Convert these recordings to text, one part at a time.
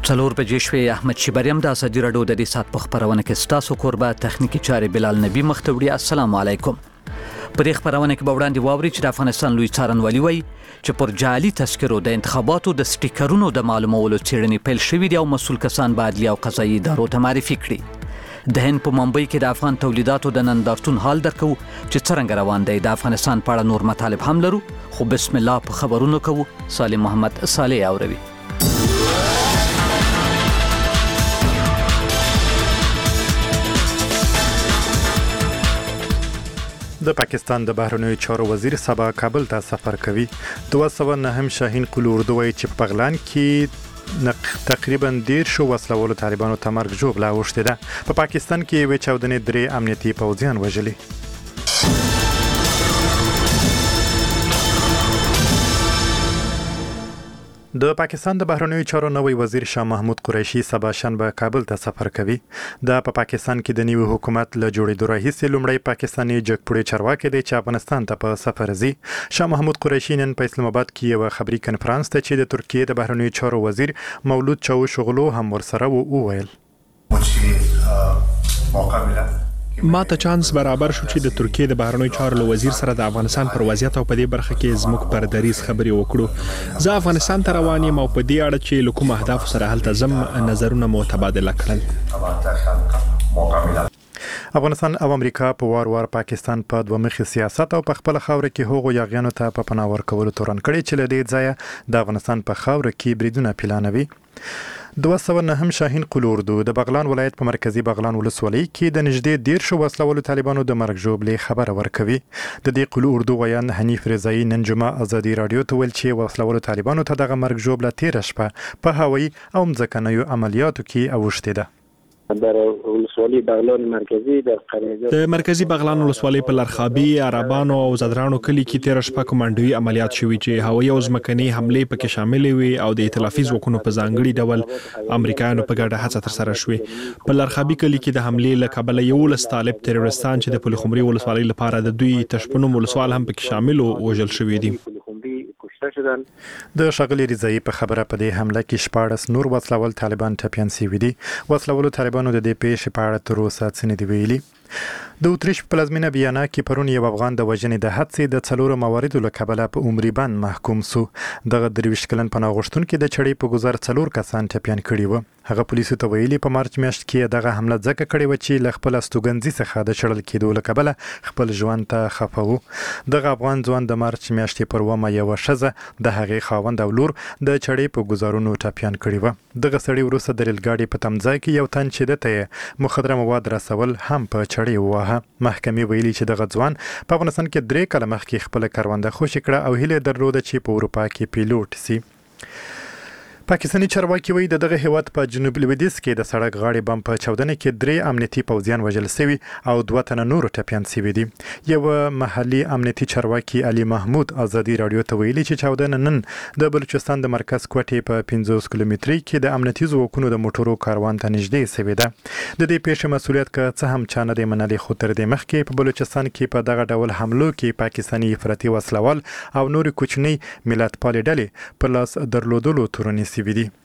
څلور بجې شوې. احمد شیبریم د ازادي راډیو د دې ساعت په خبرونه کې ستاسو کوربه تخنیکی چارې بلال نبی مختوړي. السلام علیکم. په دې خبرونه کې به وړاندې واوري چې د افغانستان لوی څارنوالي وایي چې پر جعلي تذکرو د انتخاباتو د سټیکرونو د معلومولو څېړنې پیل شوې دي او مسؤل کسان به عدلیه او قضایي ادارو ته معرفي کړي. د هند په ممبئی کې د افغان تولیداتو د نندارتون حال درکو چې څرنګه روان دی. د افغانستان په اړه نور مطالب هم لرو، خو بسم الله په خبرونو کوو. صالح محمد صالح اوروي. د پاکستان د بهرنیو چارو وزیر سبا کابل ته سفر کوي. 209 شاهین قلو اردو وایي چې په بغلان کې تقریبا 10 وسلوالو طالبانو ته مرګ ژوبله اوښتې ده. په پاکستان کې یوې چاودنې 3 امنیتي پوځیان وژلي. د پاکستان د بهرنیو چارو نوی وزیر شاه محمود قریشي سبا شنبه کابل ته سفر کوي. په پاکستان کې د نوي حکومت له جوړېدو راهیسې لومړی پاکستاني جګپوړی چارواکي دی چې افغانستان ته په سفر ځي. شاه محمود قریشي نن په اسلام آباد کې یو خبري کنفرانس ته چې د ترکیې د بهرنیو چارو وزیر مولود چاوشوغلو هم ورسره وویل. ما ته چانس برابر شو چې د ترکیې د بهرنیو چارو وزیر سره د افغانستان پر وضعیت او په دې برخه کې زموږ پر دریز خبرې وکړو. زه افغانستان ته روان یم او په دې اړه چې له کوم اهدافو سره هلته زم نظرونه مو تبادله کړل. افغانستان او امریکا په وار پاکستان په دوه مخي سیاست او په خپل خاور کې هغو یاغیانو ته په پناه ورکولو تورن کړي چې له دې ځایه د افغانستان په خاور کې بریدونه پلانوي. 209 شاهین قلو اردو د بغلان ولایت په مرکزی بغلان ولسوالۍ کې د نږدې 10 وسلوالو طالبانو د مرګ ژوبلې خبره ورکوي. د دې قلو اردو ویان حنیف رضایی نن جمعه ازادي رادیو ته ویل چې وسلوالو طالبانو ته دغه مرګ ژوبله تیر شپه په هوایي او مځکنیو عملیاتو کې اوښتې ده. در ولسوالی بغلان مرکزی در قریه د مرکزی بغلان ولسوالی په لرخابي، عربانو او زدرانو کلی کې تیر شپه کومانډوي عملیات شوي چې هوایي او ځمکني حملې پکې شامل وي او د ائتلافي ځواکونو په ځانګړي ډول امریکایانو په ګډه هڅه تر سره شوې. په لرخابي کلی کې د حملې له کبله 11 طالب تروریستان چې د پلخمري ولسوالۍ لپاره د دوی تشپنوم ولسوال هم پکې شامل او وژل شوي دي. د شغلي رضایی په خبره په دې حمله کې 14 نور وسلوال طالبان ټپيان شوي دي. وسلوالو طالبانو د دې پیښې په اړه تر اوسه څه نه دی ویلي. د اتریش په پلازمینه ویانا کې پرون یو افغان د وژنې د حادثې د 4 مواردو له کبله په عمري بند محکوم سو. دغه 23 کلن پناه غوښتونکي د چړې په گذر 4 کسان ټپيان کړي وو. هغه پولیسو ته ویلي په مارچ میاشت کې دغه حمله ځکه کړې و چې له خپل استوګنځي څخه د چړل کېدو له کبله خپل ژوند ته خفه وو. دغه افغان ځوان د مارچ میاشتې پر ومه یو شزه د هغې خاوند او لور د چړې په گذارونو ټپيان کړي وو. دغه سړی وروسته د ریلګاډي په تمځای کې یو تن چې دته مخدره مواد رسول هم په چړې ووهه. محکمې ویلي چې دغه ځوان په افغانستان کې 3 کاله مخکې خپل کرونده خوشي کړه او هیله درلوده چې په اروپا کې پیلوټ سي. پاکستاني چارواکي وایي دغه هیواد په جنوب لویدیځ کې د سړک غاړې بم په چاودنه کې 3 امنیتي پوځیان وژل شوي او 2 تنه نور ټپيان شوي دي. یو محلي امنیتي چارواکي علي محمود ازادي رادیو ته ویلي چې چاودنه نن د بلوچستان د مرکز کوټې په 50 کیلومتري کې د امنیتي ځواکونو د موټرو کاروان ته نږدې شوې ده. د دې پیښې مسؤلیت که څه هم چا نه دی منلي، خو تر دې مخکې په بلوچستان کې په دغه ډول حملو کې پاکستاني افراطي وسلوال او نور کوچني ملتپالې ډلې په لاس درلودلو تورنې شوي دي.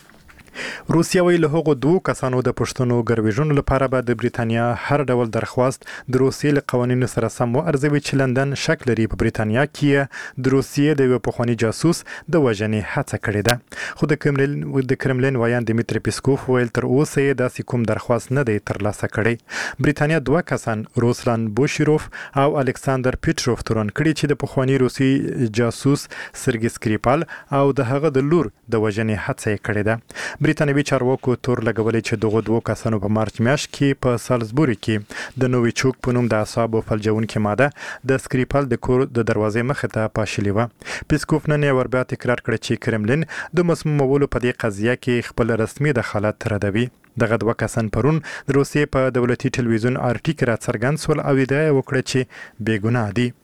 روسیا ویل له هغو 2 کسانو د پښتنو ګرویژنو لپاره به د بریتانیا هر ډول درخواست د روسیې له قوانینو سره سم وارزوي چې لندن شک لري په بریتانیا کې د روسیې د یو پخوانی جاسوس د وژنې هڅه کړې ده. خو د کرملین ویان دمیتری پیسکوف ویل تر اوسه یې داسې کوم درخواست نه دی ترلاسه کړی. بریتانیا 2 کسان روسلان بوشیروف او الکساندر پیټروف تورن کړي چې د پخوانی روسي جاسوس سرګي سکریپال او د هغه د لور د وژنې هڅه یې کړې ده. بریتانوي چارواکو تور لګولې چې دغه 2 کسانو په مارچ میاشت کې په سالزبوري کې د نووي چوک په نوم د اعصابو فلجونکې ماده د سکریپال د کور د دروازې مخې ته پاشلې وه. پیسکوف نن یې وربیا تکرار کړ چې کرملین د مسمومولو په دې قضیه کې خپل رسمي دخالت ردوي. دغه 2 کسان پرون د روسیې په دولتي ټلویزیون آرټي کې راڅرګند سول او ادعا وکړه چې بېګناه دي.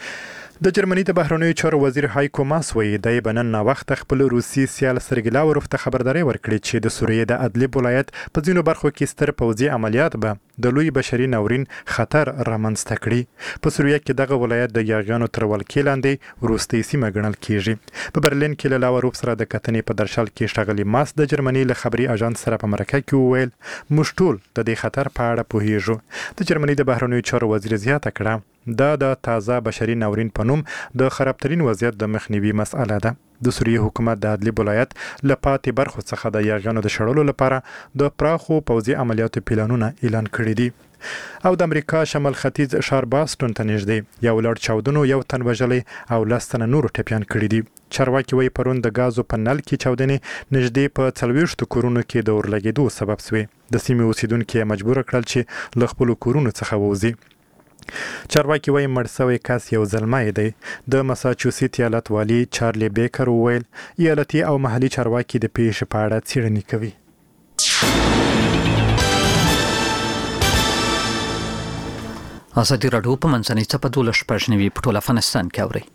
د جرمني د بهرنیو چارو وزیر هایکو ماس وایي د بنن وخت خپل روسي سیال سرګي لاوروف ته خبرداري ورکړي چې د سوریې د ادلب ولایت په ځینو برخو کې ستر پوځي عملیات به د لوی بشري ناورین خطر رامنځته کړي. په سوریه کې دغه ولایت د یاغیانو تر ولکې لاندې وروستۍ سیمه ګڼل کیږي. په برلین کې له لاوروف سره د کتنې په درشل کې ښاغلي ماس د جرمني له خبري اژانس سره په مرکه کې وویل موږ ټول د دې خطر په اړه پوهیږو. د جرمني د بهرنیو چارو وزیر زیاته کړه دا د تازه بشري ناورین په نوم د خرابترین وضعیت د مخنیوي مسأله ده. د سوریه حکومت د ادلب ولایت له پاتې برخو څخه د یاغیانو د شړلو لپاره د پراخو پوځي عملیاتو پلانونه اعلان کړي دي. او د امریکا شمال ختیځ ښار باستون ته نږدې یو لړ چاودنو یو تن وژلی او 10 تنه نور ټپیان کړي دي. چارواکي وایي پرون د غازو په نل کې چاودنې نږدې په 40 کورونو کې د اورلګېدو سبب شوې. د سیمې اوسیدونکو مجبور کړل چې له خپل کورونو څخه ووځي. چارواکي وایي مړ شوی کس یو زلمی دی. د مساچوسیټس ایالت والي چارلی بیکر وویل ایالتي او محلي چارواکي د پیښې په اړه څېړنې کوي. ازادي راډیو په منځنۍ څپه 12 په ټول افغانستان کې اوري.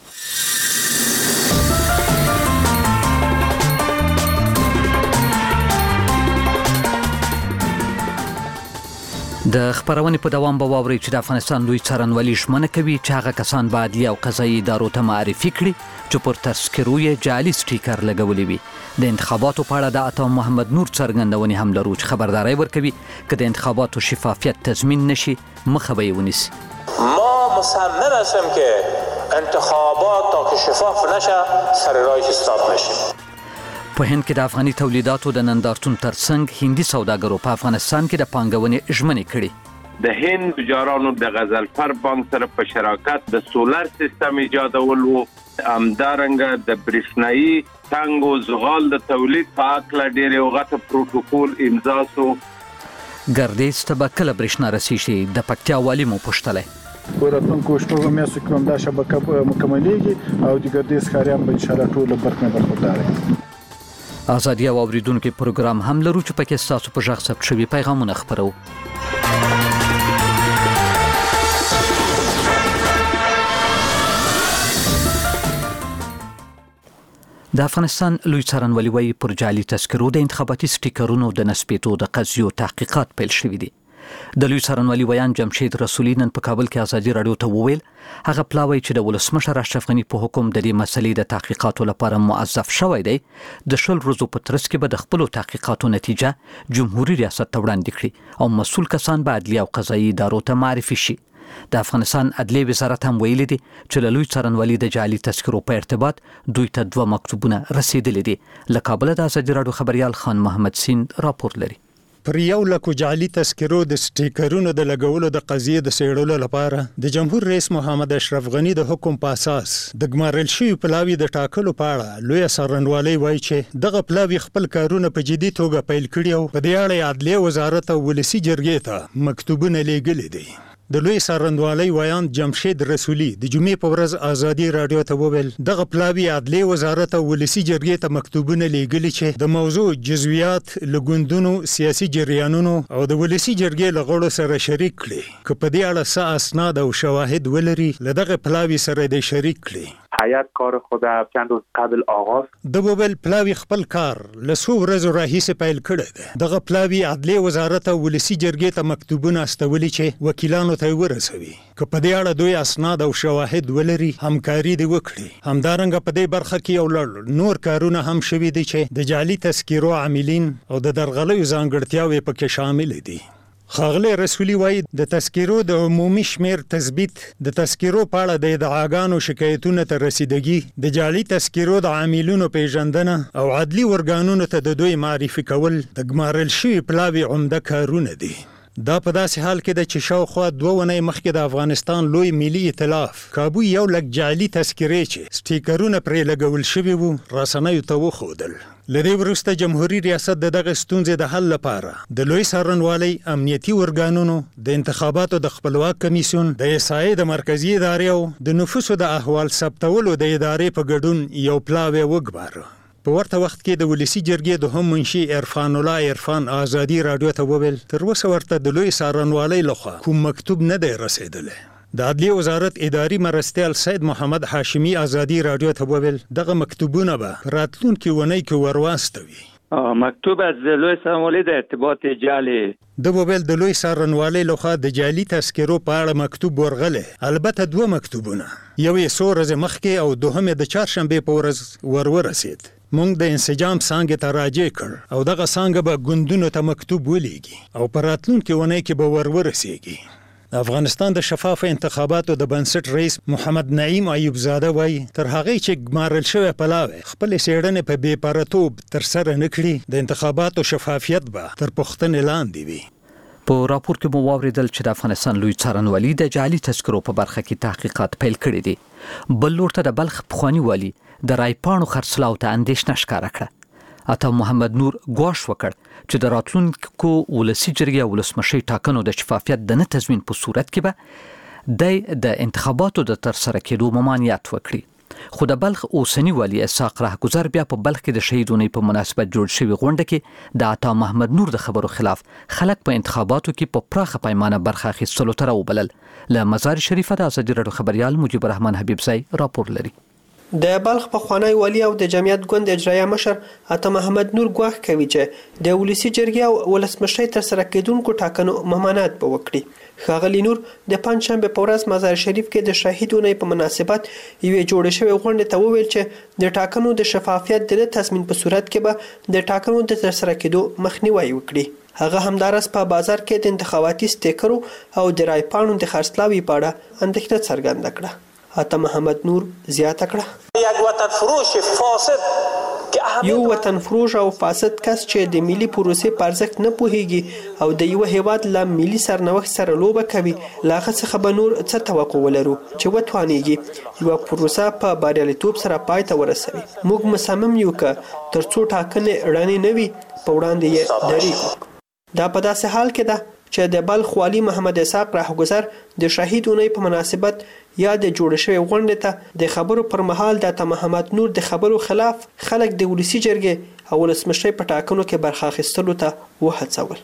د خبرونې په دوام به واوري چې د افغانستان لوی څارنوالي ژمنه کوي چې هغه کسان به عدلي او قضایي ادارو ته معرفي کړي چې پر تذکرو یې جعلي سټیکر لګولي وي. د انتخاباتو په اړه د عطا محمد نور څرګندونې هم لرو چې خبرداري ورکوي که د انتخاباتو شفافیت تضمین نشي مخه به یې ونیسي. ما مصمم هستم که انتخابات تا که شفاف نشه سر راهش استاپ نشیم. په هند کې د افغاني تولیداتو د نندارتون ترڅنګ هندي سوداګرو په افغانستان کې د پانګونې ژمنې کړي. د هند تجارانو د غزلفر بانک سره په شراکت د سولر سیستم ایجادول وو. همدارنګه د برېښنایي ټانګ او زغال د تولید په اړه ډېر یو غټ پروتوکول امضا شو. ګردیز ته به کله برېښنا رسیږي د پکتیا والي مو پوښتلی. په راتلونکو شپږو میاشتو کې هم دا شبکه مکملېږي او د ګردیز ښاریان به انشاءالله ټول برخوردار وي. ازادي او اوریدونکو پروګرام هم لرو چې پکې ستاسو په ژغ ثبت شوي پیغامونه خبرو. د افغانستان لوی څارنوالي وایي پر جعلي تذکرو د انتخاباتي سټیکرونو د نسبېدو د قضیو تحقیقات پیل شوي دي. د لوی څارنوالي ویان جمشید رسولي نن په کابل کې ازادي راډیو ته وویل هغه پلاوی چې د ولسمشر اشرف غني په حکم د دې مسلې د تحقیقاتو لپاره موظف شوی دی د 10 ورځو په ترڅ کې به د خپل تحقیقاتو نتیجه جمهوریت ریاست ته وړاندې کړي او مسؤل کسان به عدلي او قضایي ادارو ته معرفي شي. د افغانستان عدلیه وزارت هم ویلي دي چې له لوی څارنوالي د جعلي تذکرو په ارتباط دوی ته 2 مکتوبونه رسیدلي دي. له کابل د ازادي راډیو خبريال خان محمد سین راپور لري. پر یو لکو جعلي تذکرو د سټیکرونو د لګولو د قضیې د څېړلو لپاره د جمهور رئیس محمد اشرف غني د حکم په اساس د ګمارل شوي پلاوي د ټاکلو په اړه لوی څارنوالي وایي چې دغه پلاوي خپل کارونه په جدي توګه پیل کړي او په دې اړه عدلیه وزارت او ولسي جرګې ته مکتوبونه لیږلي دي. د لوی څارنوالي ویان جمشید رسولي د جمعې په ورځ ازادي راډیو ته وویل دغه پلاوي عدلیه وزارت او ولسي جرګې ته مکتوبونه لیږلي چې د موضوع جزئیات لګوندونو سیاسي جریانونو او د ولسي جرګې له غړو سره شریک کړي که په دې اړه څه اسناد او شواهد ولري له دغه پلاوي سره د شریک کړي. هیئت کار خود چند روز قبل آغاز د بوبل پلاوی خپل کار لسو ورځو راهیسې پیل کړی دی. دغه پلاوی عدلیه وزارت او ولسي جرګې ته مکتوبونه استولي چې وکیلانو ته ورسوي که په دې اړه دوی اسناد او شواهد ولري همکاري دې وکړي. همدارنګه په دې برخه کې یو لړ نور کارونه هم شوي دي چې د جعلي تذکرو عاملین او د درغلیو ځانګړتیاوې پکې شامل دي. ښاغلی رسولي وایي د تذکرو د عمومي شمیر تثبیت د تذکرو په اړه د ادعاګانو شکایتونو ته رسیدګي د جعلي تذکرو د عاملینو پیژندنه او عدلي ورګانونو ته د دوی معرفي کول د ګمارل شوي پلاوي عمده کارونه دي. دا په داسې حال کې ده چې شاوخوا 2 ونې مخکې د افغانستان لوی ملي ائتلاف کابو یو لک جعلي تذکرې چې سټیکرونه پرې لګول شوي وو رسنیو ته وښودل. له دې وروسته جمهوریت ریاست د دغه ستونزې د حل لپاره د لوی څارنوالۍ امنیتي ورګانونو د انتخاباتو د خپلواک کمیسیون د SIA د مرکزی ادارې او د نفوسو د احوال ثبتولو د ادارې په ګډون یو پلاوی وګماره. په ورته وخت کې د ولسي جرګې د هم منشي عرفان الله عرفان ازادي راډیو ته وویل تر اوسه ورته د لوی څارنوالۍ لخوا کوم مکتوب نه دی رسیدلی. د عدلیه وزارت اداري مرستیال سید محمد هاشمي ازادي راډیو ته وویل دغه مکتوبونه به راتلونکي ونې کې ورواستوي. مکتوب از لوی څارنوالۍ د ارتباط جعلي د وویل د لوی څارنوالۍ لخوا د جعلي تذکرو په اړه مکتوب ورغلی، البته 2 مکتوبونه، یو یې څو ورځې مخکې او دوهم یې د چهارشنبې په ورځ ورسید. موږ د انسجام څانګې ته راجع کړ او دغه څانګه به ګوندونو ته مکتوب ولیږي او په راتلونکې اونۍ کې به ورسیږي. افغانستان د شفافو انتخاباتو د بنسټ رئیس محمد نعیم ایوب زاده وایي تر هغه چې ګمارل شوی پلاوی خپل څېړنې په بې پرتوب تر سره نه کړي، د انتخاباتو شفافیت به تر پوښتنې لاندې وي. په راپور کې مو واوریدل چې د افغانستان لوی څارنوالي د جعلي تذکرو په برخه کې تحقیقات پیل کړي دي. بل لور ته د بلخ پخوانی والي د رایپاڼو خرڅلاو ته اندېښنه ښکاره کړه. عطا محمد نور ګواښ وکړ چې د راتلونکو ولسي جرګې او ولسمشۍ ټاکنو د شفافیت د نه تضمین په صورت کې به د انتخاباتو د ترسره کېدو ممانعت وکړي. خو د بلخ اوسنی والي اسحاق رهگذر بیا په بلخ کې د شهیدونې په مناسبت جوړ شوی غونډه کې د عطا محمد نور د خبرو خلاف خلک په انتخاباتو کې په پراخه پیمانه برخه اخیستلو ته راوبلل. له مزار شریفه د ازادي راډیو خبريال مجيب الرحمن حبیبزی راپور لري. د بلخ پخوانی والی او د جمعیت ګوند اجرایه مشر عطا محمد نور ګواښ کوي چې د ولسی جرګې او ولسمشۍ تر سره کېدونکو ټاکنو ممانعت به وکړي. ښاغلي نور د پنځشنبه په ورځ مزار شریف کې د شهیدونې په مناسبت یوې جوړې شوې غونډې ته وویل چې د ټاکنو د شفافیت د تضمین په صورت کې به د ټاکنو د تر سره کېدو مخنیوي وکړي. هغه همدارس په بازار کې د انتخاباتي سټیکرو او د رایپاڼو د خرڅلاوي په اړه اندېښنه څرګنده کړه. عطا محمد نور زیاته کړه یو وطن فروش او فاسد کس چې د ملي پروسې په ارزښت نه پوهیږي او د یو هیواد له ملي سرنوشت سره لوبه کوي، له هغه څخه به نور څه توقع ولرو چې وتوانیږي یوه پروسه په بریالیتوب سره پای ته ورسوي. موږ مصمم یو که تر څو ټاکنې رڼې نه وي په وړاندې یې درېږو. دا په داسې حال کې ده چې د بلخ والي محمد اسحاق رهگذر د شهیدونې په مناسبت یا د جوړ شوی غونډې ته د خبرو پر مهال د عطا محمد نور د خبرو خلاف خلک د ولسی جرګې او ولسمشۍ په ټاکنو کې برخه اخیستلو ته وهڅول.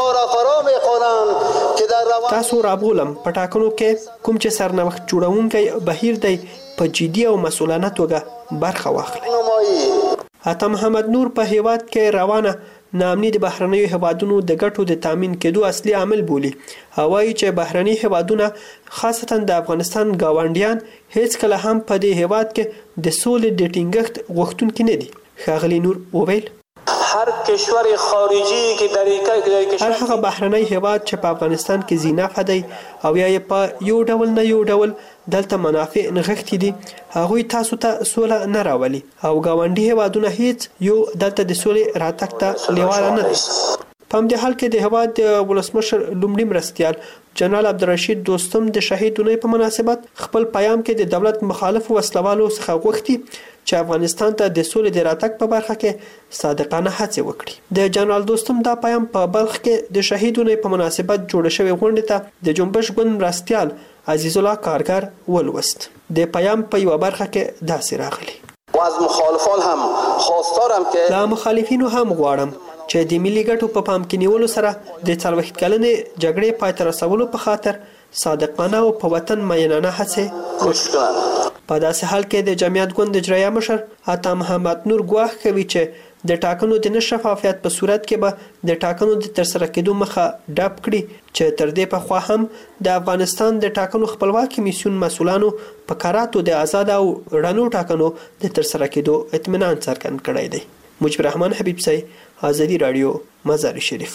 تاسو رابولم په ټاکنو کې کوم چې سرنوشت جوړونکی بهیر دی په جدي او مسؤلانه توګه برخه واخلي. عطا محمد نور په هیواد کې روانه ناامني د بهرنیو هیوادونو د ګټو د تامین کېدو اصلي عامل بولي. هوایي چې بهرني هیوادونه خاصتا د افغانستان گاونډیان هیڅ کله هم په دې هیواد کې د سولې د ټینګښت غوښتونکي نه دي. ښاغلي نور وویل هر کشور خارجي کې هر هغه بهرنی هیواد چې په افغانستان کې زینافه دی او یا په یو ډول نه یو ډول دلته منافع نغښتي دي، هغوی تاسو ته سوله نه راولي او گاونډي هیوادونه هیڅ یو دلته د سولې راتګ ته لیواله نه دي. په همدې حال کې د هیواد د ولسمشر لومړي مرستیال جنرال عبدالرشید دوستم د شهیدونې په مناسبت خپل پیام کې د دولت مخالف وسلوالو څخه غوښتي چې افغانستان ته د سولې د راتګ په برخه کې صادقانه هڅې وکړي. د جنرال دوستم دا پیام په بلخ کې د شهیدونې په مناسبت جوړ شوی غونډې ته د جنبش ګوند مرستیال عزیز الله کارګر ولوست. د پیام په یو برخه کې داسې راغلی: از مخالفان هم خواستارم که لا مخالفینو هم غواړم چې د ملي ګټو په پام کې نیولو سره د 40 کلنې جګړې پای ته رسولو په خاطر صادقانه او په وطن مینانه هڅې وکړي. په داسې حال کې د جمعیت ګوند اجرایه مشر عطا محمد نور ګواښ کوي چې د ټاکنو د نشفافیت په صورت کې به د ټاکنو د ترسره کېدو مخه ډپ کړي چې تر دې پخوا هم د افغانستان د ټاکنو خپلواک کمیسیون مسولانو په کاراتو د آزاد او رڼو ټاکنو د ترسره کېدو اطمینان څرګند کړی دی. مجيب الرحمن حبیبزی، ازادي رادیو، مزار شریف.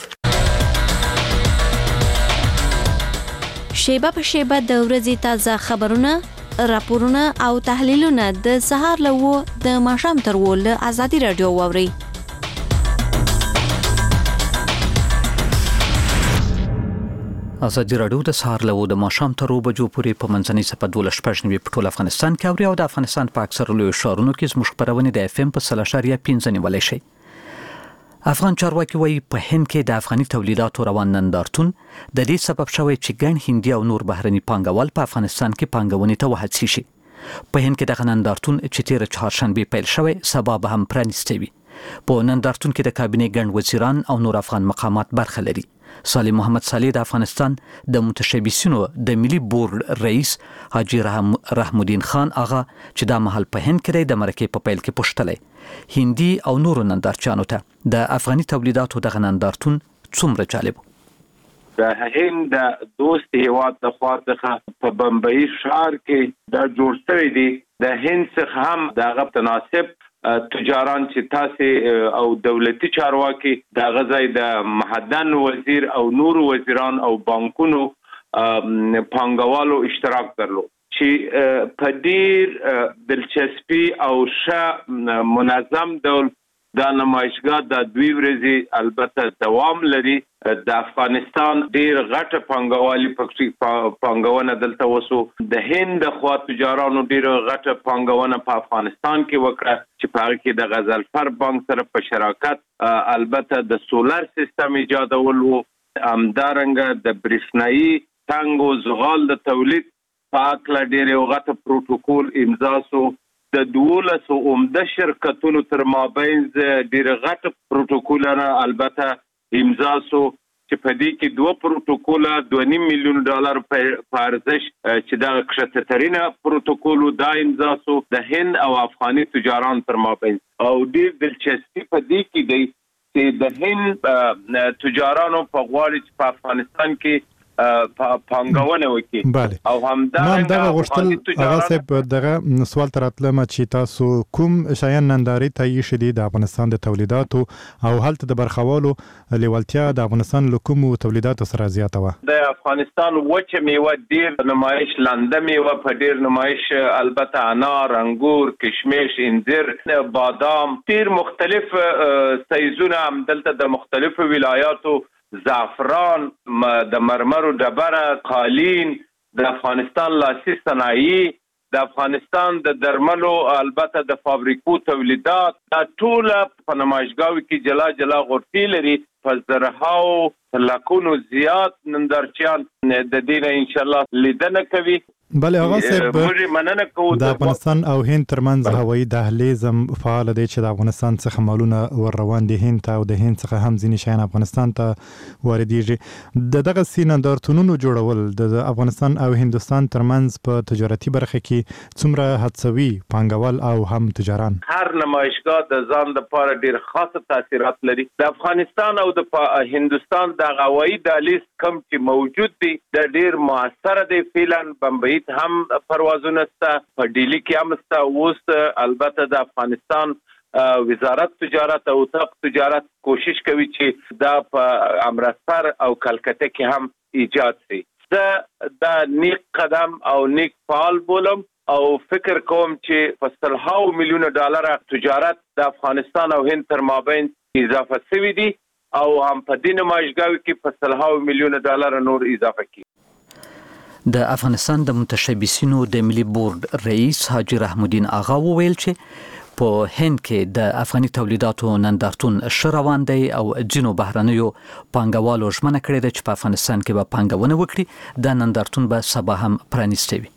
شیبه په شیبه د ورځې تازه خبرونه، راپورونه او تحلیلونه د سهار له د ماښام تر له ازادي رادیو واوري. ازادي رادیو د سهار له د ماښام تر بجو پورې په منځنۍ صفه 12 په ټول افغانستان کې اوري او د افغانستان په اکثر لوی ښارونو کې زموږ خبرونه د FM په 3.5 نیولای شي. افغان چارواکي وایي په هند کې د افغاني تولیداتو روان نندارتون د دې سبب شوی چې ګڼ هندي او نور بهرني پانګوال په افغانستان کې پانګونې ته وهڅي شي. په هند کې دغه نندارتون چې تیر چهارشنبه پیل شوی سبا به هم پرانیستی وي. په نندارتون کې د کابینې ګڼ وزیران او نور افغان مقامات برخه لري. صالح محمد صالح د افغانستان د متشبثینو د ملي بورډ رئیس حاجی رحم الدین خان آغا چې دا محل په هند کې د مرکې په پیل کې پوښتلې هندي او نورو نندارچیانو ته د افغاني تولیداتو د نندارتون څومره جالب د هند دوست هیواد د خوا څخه په بمبئی شهر کې دا جوړ شوی دی د هند څخه هم دغه تناسب تجاران چې تاسو او دولتي چارواکي د غزای د محدن وزیر او نور وزیران او بانکونو پانګوالو اشتراک درلود چې په ډیر دلچسپي او ښه منظم ډول دا نمایشګاه د 2 ورځې البته دوام لري د افغانستان ډیر غټه پانګوالي پانګونه دلته وسو د هند خوا تجارانو ډیر غټه پانګونه په افغانستان کې وکړه چې په هغه کې د غزلفر بانک سره په شراکت البته د سولر سیستم ایجادول وو همدارنګه د برېښنايي ټانګ او زغال د تولید په اړه ډیر غټه پروتوکول امضا سو د 12 عمده شرکتونو تر مابین ډیر غټ پروتوکولونه البته امضا سو چې په دې کې 2 پروتوکول $2.5 میلیون په ارزش چې دا کښترینه پروتوکول دا امضا سو د هند او افغاني تجاران تر مابین او ډیر دلچسپي په دې کې دی چې د هند تجارانو په غواړي چې په افغانستان کې پانګونه وکړي او همدارنګه غوښتل هغه صاحب دغه سوال تراتله چې تاسو کوم شایان ننداري ته یې شدي د افغانستان د تولیداتو او هلته د برخوالو لیوالتیا د افغانستان له کوم تولیداتو سره زیاته و د افغانستان وچه میوه ډیر نمایش لاندې میوه په ډیر نمایش البته انار انګور کشمش انځر بادام ډیر مختلف سایزونه هم دلته د مختلفو ولایاتو زعفران د مرمرو ډبره قالین د افغانستان لاسي صنایع د افغانستان د درملو البته د فابریکو تولیدات دا ټول په نمایشګاو کې جلا جلا غورتي لري په زرهاو لکونو زیات نندارچیان د دینه ان شاء الله لیدنه کوي بله هغه صاحب د افغانستان او هند ترمنځ هوایي دهلیز فعال دی چې د افغانستان څخه مالونه ور روان دي هند ته او د هند څخه هم ځینې شیان افغانستان ته واردېږي د دغه نندارتونونو جوړول د افغانستان او هندوستان ترمنځ په تجارتي برخه کې څومره هڅوي پانګوال او هم تجاران هر نمایشګاه د ځان لپاره ډیر خاصه تاثیرات لري د افغانستان او د هندوستان د هوایي دهلیز کم چې موجود دی د ډیر موثر دی فعلا بمبئی هم پروازونه ستا په ډیلی کې هم ستا اوس البته د افغانستان وزارت تجارت او اتاق تجارت کوشش کوي چې دا په امرتسر او کلکته کې هم ایجاد شي دا نیک قدم او نیک فعال بولم او فکر کوم چې په $100 میلیون تجارت د افغانستان او هند تر مابین اضافه شوی دی او هم په دې نمایشګاو کې په $100 میلیون نور اضافه کی د افغانستان د متشبثینو د ملي بورډ رئیس حاجی رحم الدین آغا وویل چې په هند کې د افغاني تولیداتو نندارتون ښه روان دی او ځینو بهرنیو پانګوالو ژمنه کړې ده چې په افغانستان کې به پانګونه وکړي دا نندارتون به سبا هم پرانیستی وي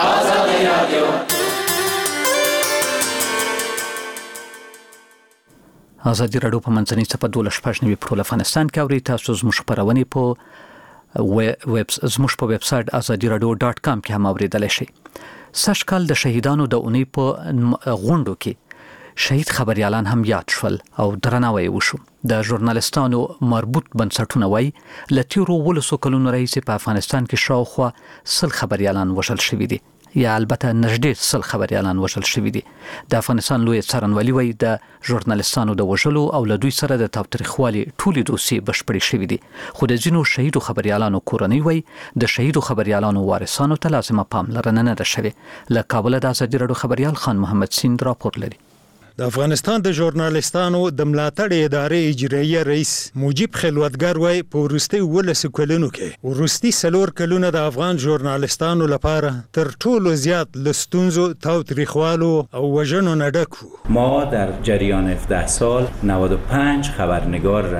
ازادي راډیو په منځنۍ صفحه 12 په افغانستان کې اوري تاسو زموږ خبرونه په زموږ په ویب سټ azadiradio.com کې هم اوریدلای شئ. سږ کال د شهیدانو د اونۍ په غونډو کې شهید خبريالان هم یاد شول او درناوی وشو. د ژورنالستانو مربوط بنسټونه وایي له تیرو 12 کلونو راهیسې په افغانستان کې شاوخوا 100 خبريالان وژل شوي دي یا البته نږدې 100 خبريالان وژل شوي دي. د افغانستان لوی څارنوالي وایي د ژورنالستانو د وژلو او له دوی سره د تاوتریخوالي ټولې دوسیې بشپړې شوي دي خو د ځینو شهیدو خبريالانو کورنۍ وایي د شهیدو خبريالانو وارثانو ته لازمه پاملرنه نه ده شوې. له کابل د ازادي راډیو خبريال خان محمد سیند راپور لري. د افغانستان د ژورنالستانو د ملاتړ ادارې اجراییه رئیس موجب خلوتګر وای په وروستي 12 کلونو کې وروستي 4 کلونه د افغان ژورنالستانو لپاره تر ټولو زیات لستونزو تاوتریخوالو او وژنو نه ډک. ما در جریان 17 سال 95 خبرنگار را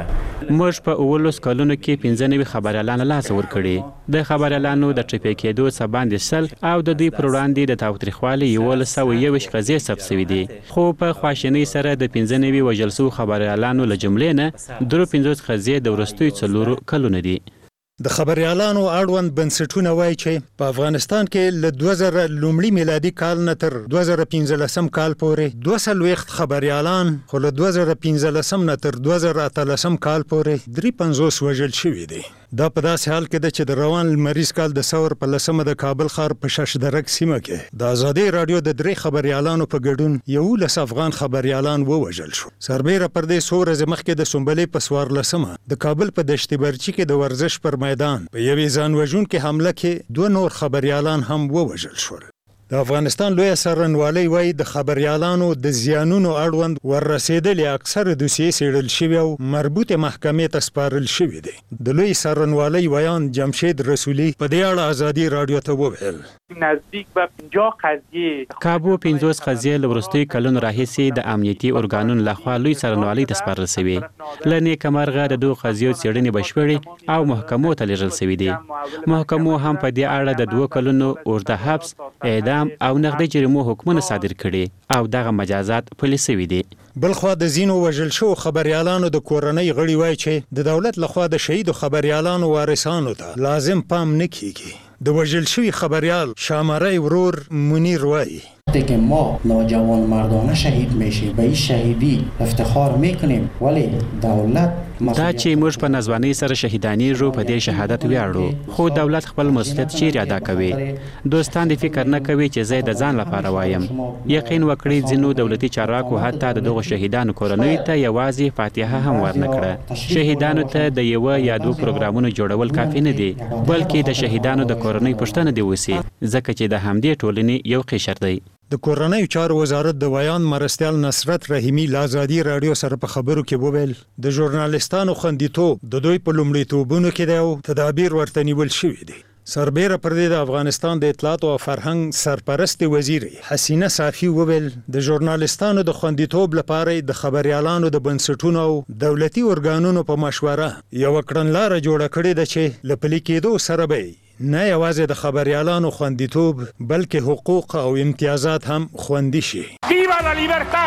موږ په 19 کلونو کې 95 خبريالان لاس ورکړي د خبريالانو د ټریپې کېدو سباند سل او د دې پر وړاندې د تاوتریخوالي 121 قضیې ثبت شوې دي خو په خواشینۍ سره د 95 وژل شوو خبريالانو له جملې نه 53 قضیې د وروستیو 4 کلونو دي د خبريالانو اړوند بنسټونه وایي چې په افغانستان کې له 2000 لومړي میلادي کال نه تر 2015 کال پورې 200 خبريالان خو له 2015 نه تر 2013 کال پورې 350 وژل شوي دي دا په داسې حال کې ده چې د روان لمریز کال د ثور په لسمه د کابل ښار په ششدرک سیمه کې د ازادي رادیو د 3 خبريالانو په ګډون 11 افغان خبريالان ووژل شو سربېره پر دې څو ورځې مخکې د سنبلې په 14 د کابل په دشت برچي کې د ورزش پر میدان په یوې ځانوژونکې حمله کې 2 نور خبريالان هم ووژل شول د افغانستان لوی سرنوالي وایي د خبريالانو د زیانونو اړوند وررسېدلې اکثر دوسیې څېړل شوي او مربوطه محکمې ته سپارل شوي دي د لوی سرنوالي ویان جمشید رسولي په دې اړه ازادي رادیو ته وویل نزدیک به 50 قضیه کابو 50 قضیې له وروستیو کلونو راهیسې د امنیتي ارګانونو لخوا لوی سرنوالي ته سپارل شوي له نیکمرغه د 2 قضیو څېړنې بشپړې او محکمو ته لیږل شوي دي محکمو هم په دې اړه د 2 کلونو اورده حبس اعدام او نقدي جریمو حکمونه صادر کړي او دغه مجازات پلي شوي دي بلخوا د زینو وژل شو خبريالانو د کورنۍ غړي وایي چې د دولت لخوا د شهید خبريالانو وارثانو ته لازم پام نه کیږي د وژل شوی خبريال شامرای ورور منیر وایي که ما نوجوان مردانه شهید میشیم به این شهیدی افتخار میکنیم ولی دولت دا چې موږ په نزوانۍ سره شهیدانیږو په دې شهادت ویاړو خو دولت خپل مسؤلیت چیرې ادا کوي دوستان د فکر نه کوي چې زه د ځان لپاره وایم یقین وکړئ ځینو دولتي چارواکو حتی د دغو شهیدانو کورنۍ ته یوازې فاتحه هم ورنکړه شهیدانو ته د یو یا 2 پروګرامونو جوړول کافي نه دي بلکې د شهیدانو د کورنۍ پوښتنه دی وسی ځکه چې د همدې ټولنې یو قشر دی د کورنۍ چارو وزارت د ویان مرستیال نصرت رحیمی لازادي رادیو سره په خبرو کې وویل د ژورنالیستانو خوندیتوب د دوی په لومړیتوبونو کې دی او تدابیر ورته نیول شوي دي سربېره پر دې د افغانستان د اطلاعات او فرهنګ سرپرست وزیر حسینه صافی وویل د ژورنالیستانو د خوندیتوب لپاره د خبريالانو د بنسټونو او دولتي ارګانونو په مشوره یو کړنلاره جوړه کړې ده چې لپلي کېدو سره به نه یوازې د خبريالانو خوندیتوب بلکې حقوق او امتیازات هم خوندي شي ویوا لا لیبرتا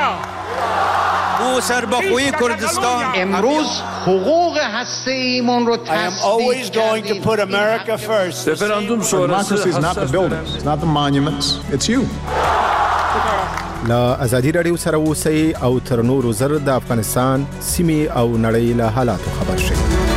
او سربخوی کردستان امروز حقوق هسته‌ایمون رو I am always going to put America first. Referandum sonrası is not the buildings, it's not the monuments, it's you. لا ازادي رادیو سره اوسئ او تر نورو زر د افغانستان سیمې او نړۍ له حالاتو خبر شئ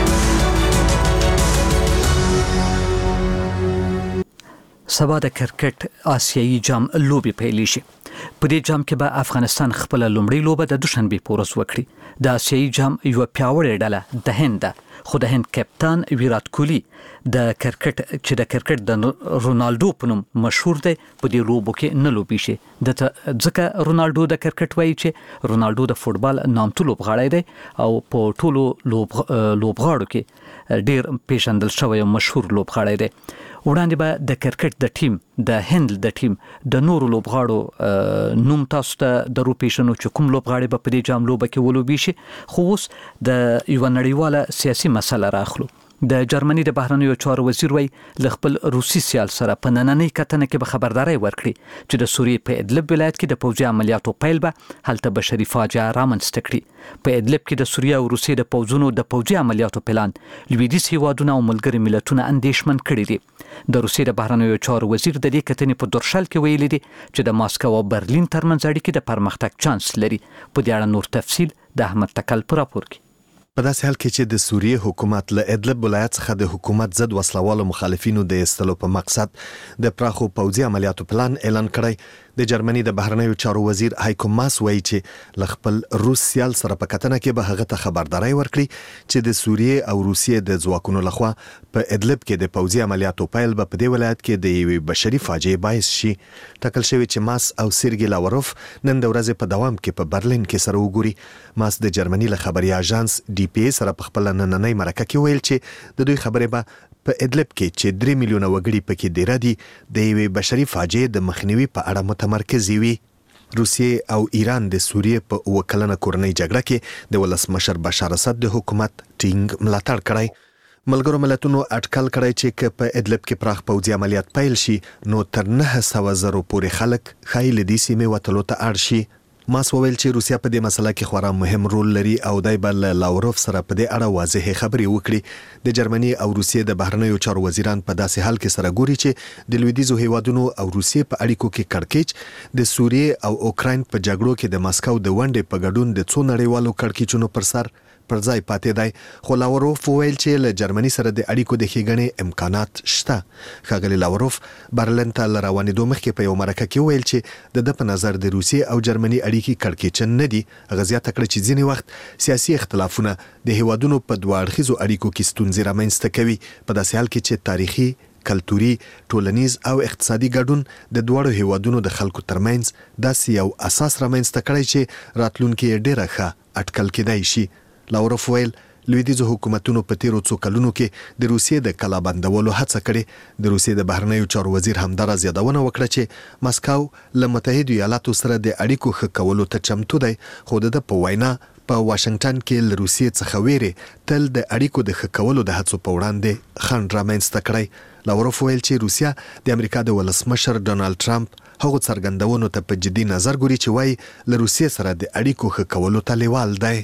سبا د کرکټ آسیایي جام لوبي پیل شي په دې جام کې به افغانستان خپل لومړی لوبه د دوشنبه پورس وکړي د آسیایي جام یو پیاوړی ډله د هند خو د هند کپتان ویرات کوهلی د کرکټ د رونالدو په نوم مشهور دی په دې لوبو کې نه لوبي شي د ځکه رونالدو د کرکټ وایي چې رونالدو د فوتبال نامتو لوبغاړی دی او په ټولو لوبغاړو کې ډیر پیژندل شوی او مشهور لوبغاړی دی وړاندې به د کرکټ د ټیم د هند د ټیم د نورو لوبغاړو نوم تاسو ته درو پیژنو چې کوم لوبغاړي به په دې جام لوبه کې ولوبي شي خو اوس د یو نړیواله سیاسي مسله راخلو د جرمني د بهرنیو چارو وزیر وای ل خپل روسي سیال سره په نننۍ کتنه کې به خبرداري ورکړي چې د سوریې په ادلب ولایت کې د پوځي عملیاتو پیل به هلته بشري فاجعه رامنځته کړي په ادلب کې د سوریې او روسیې د پوځونو د پوځي عملیاتو پلان لویدیځ هیوادونه او ملګري ملتونه اندېښمن کړي دي د روسیې د بهرنیو چارو وزیر د دې کتنې په درشل کې ویلي دي چې د ماسکو او برلین ترمنځ اړیکې د پرمختګ چانس لري په دې اړه نور تفصیل د احمد تکل پر راپور کې په داسې حال کې چې د سوریې حکومت له ادلب ولایت څخه د حکومت ضد وسلوالو مخالفینو د ایستلو په مقصد د پراخو پوځي عملیاتو پلان اعلان کړی د جرمني د بهرنیو چارو وزیر هایکو ماس وایي چې ل خپل روس سیال سره په کتنه کې به هغه ته خبرداري ورکړي چې د سوریې او روسیې د ځواکونو لخوا په ادلب کې د پوځي عملیاتو پیل به په دې ولایت کې د یوې بشري فاجعې باعث شي ټاکل شوی چې ماس او سیرګي لاوروف نن د ورځې په دوام کې په برلین کې سره وګوري ماس د جرمني له خبري اژانس ډي پی سره په خپل نننۍ مرکه کې ویل چې د دوی خبرې به په ادلب کې چې 3 میلیونه وګړي پکې ډیر دي د یوې بشري فاجعې د مخنیوي په اړه متمرکز وي روسیې او ایران د سوریې په وکلنه کورنۍ جګړه کې د ولسمشر بشار اسد د حکومت ټینګ ملاتړ کړی. ملګرو ملتونو اټکل کړی چې که په ادلب کې پراخ پوځي عملیات پیل شي نو تر 900,000 پورې خلک ښایي له دې سیمې وتلو ته اړ شي. ماس وویل چې روسیا په دې مسله کې خورا مهم رول لري او دای به له لاوروف سره په دې اړه واضح خبرې وکړي. د جرمني او روسیې د بهرنیو چارو وزیران په داسې حال کې سره ګوري چې د لویدیځو هیوادونو او روسیې په اړیکو کې کړکېچ د سوریې او اوکراین په جګړو کې د ماسکو د ونډې په ګډون د څو نړیوالو کړکېچونو پر سر پر ځای پاتې دی. خو لاوروف وویل چې له جرمني سره د اړیکو د ښېګڼې امکانات شته. ښاغلي لاوروف برلین ته له روانېدو مخکې په یو مرکه کې وویل چې د په نظر د روسیې او جرمني اړیکې کړکېچن نه دي. هغه زیاته کړه چې ځینې وخت سیاسي اختلافونه د هیوادونو په دوه اړخیزو اړیکو کې ستونزې رامنځته کوي په داسې حال کې چې تاریخي کلتوري ټولنیز او اقتصادي ګډون د دوړو هیوادونو د خلکو ترمنځ داسې یو اساس رامنځته کړی چې راتلونکي ډیره ښه اټکل کېدای شي. لاوروف ویل لویدیځو حکومتونو په تیرو څو کلونو کې د روسیې د کلابندولو هڅه کړې. د روسیې د بهرنیو چارو وزیر همدارس یادونه وکړه چې ماسکو له متحده ایالاتو سره د اړیکو ښه کولو ته چمتو دی خو د په وینا په واشنگټن کې له روسیې څخه ویرې تل د اړیکو د ښه کولو د هڅو په وړاندې خنډ رامنځته کړی. لاوروف ویل چې روسیا د امریکا د ولسمشر ډونالد ټرمپ هغو څرګندونو ته په جدي نظر ګوري چې وایي له روسیې سره د اړیکو ښه کولو ته لیوال دی.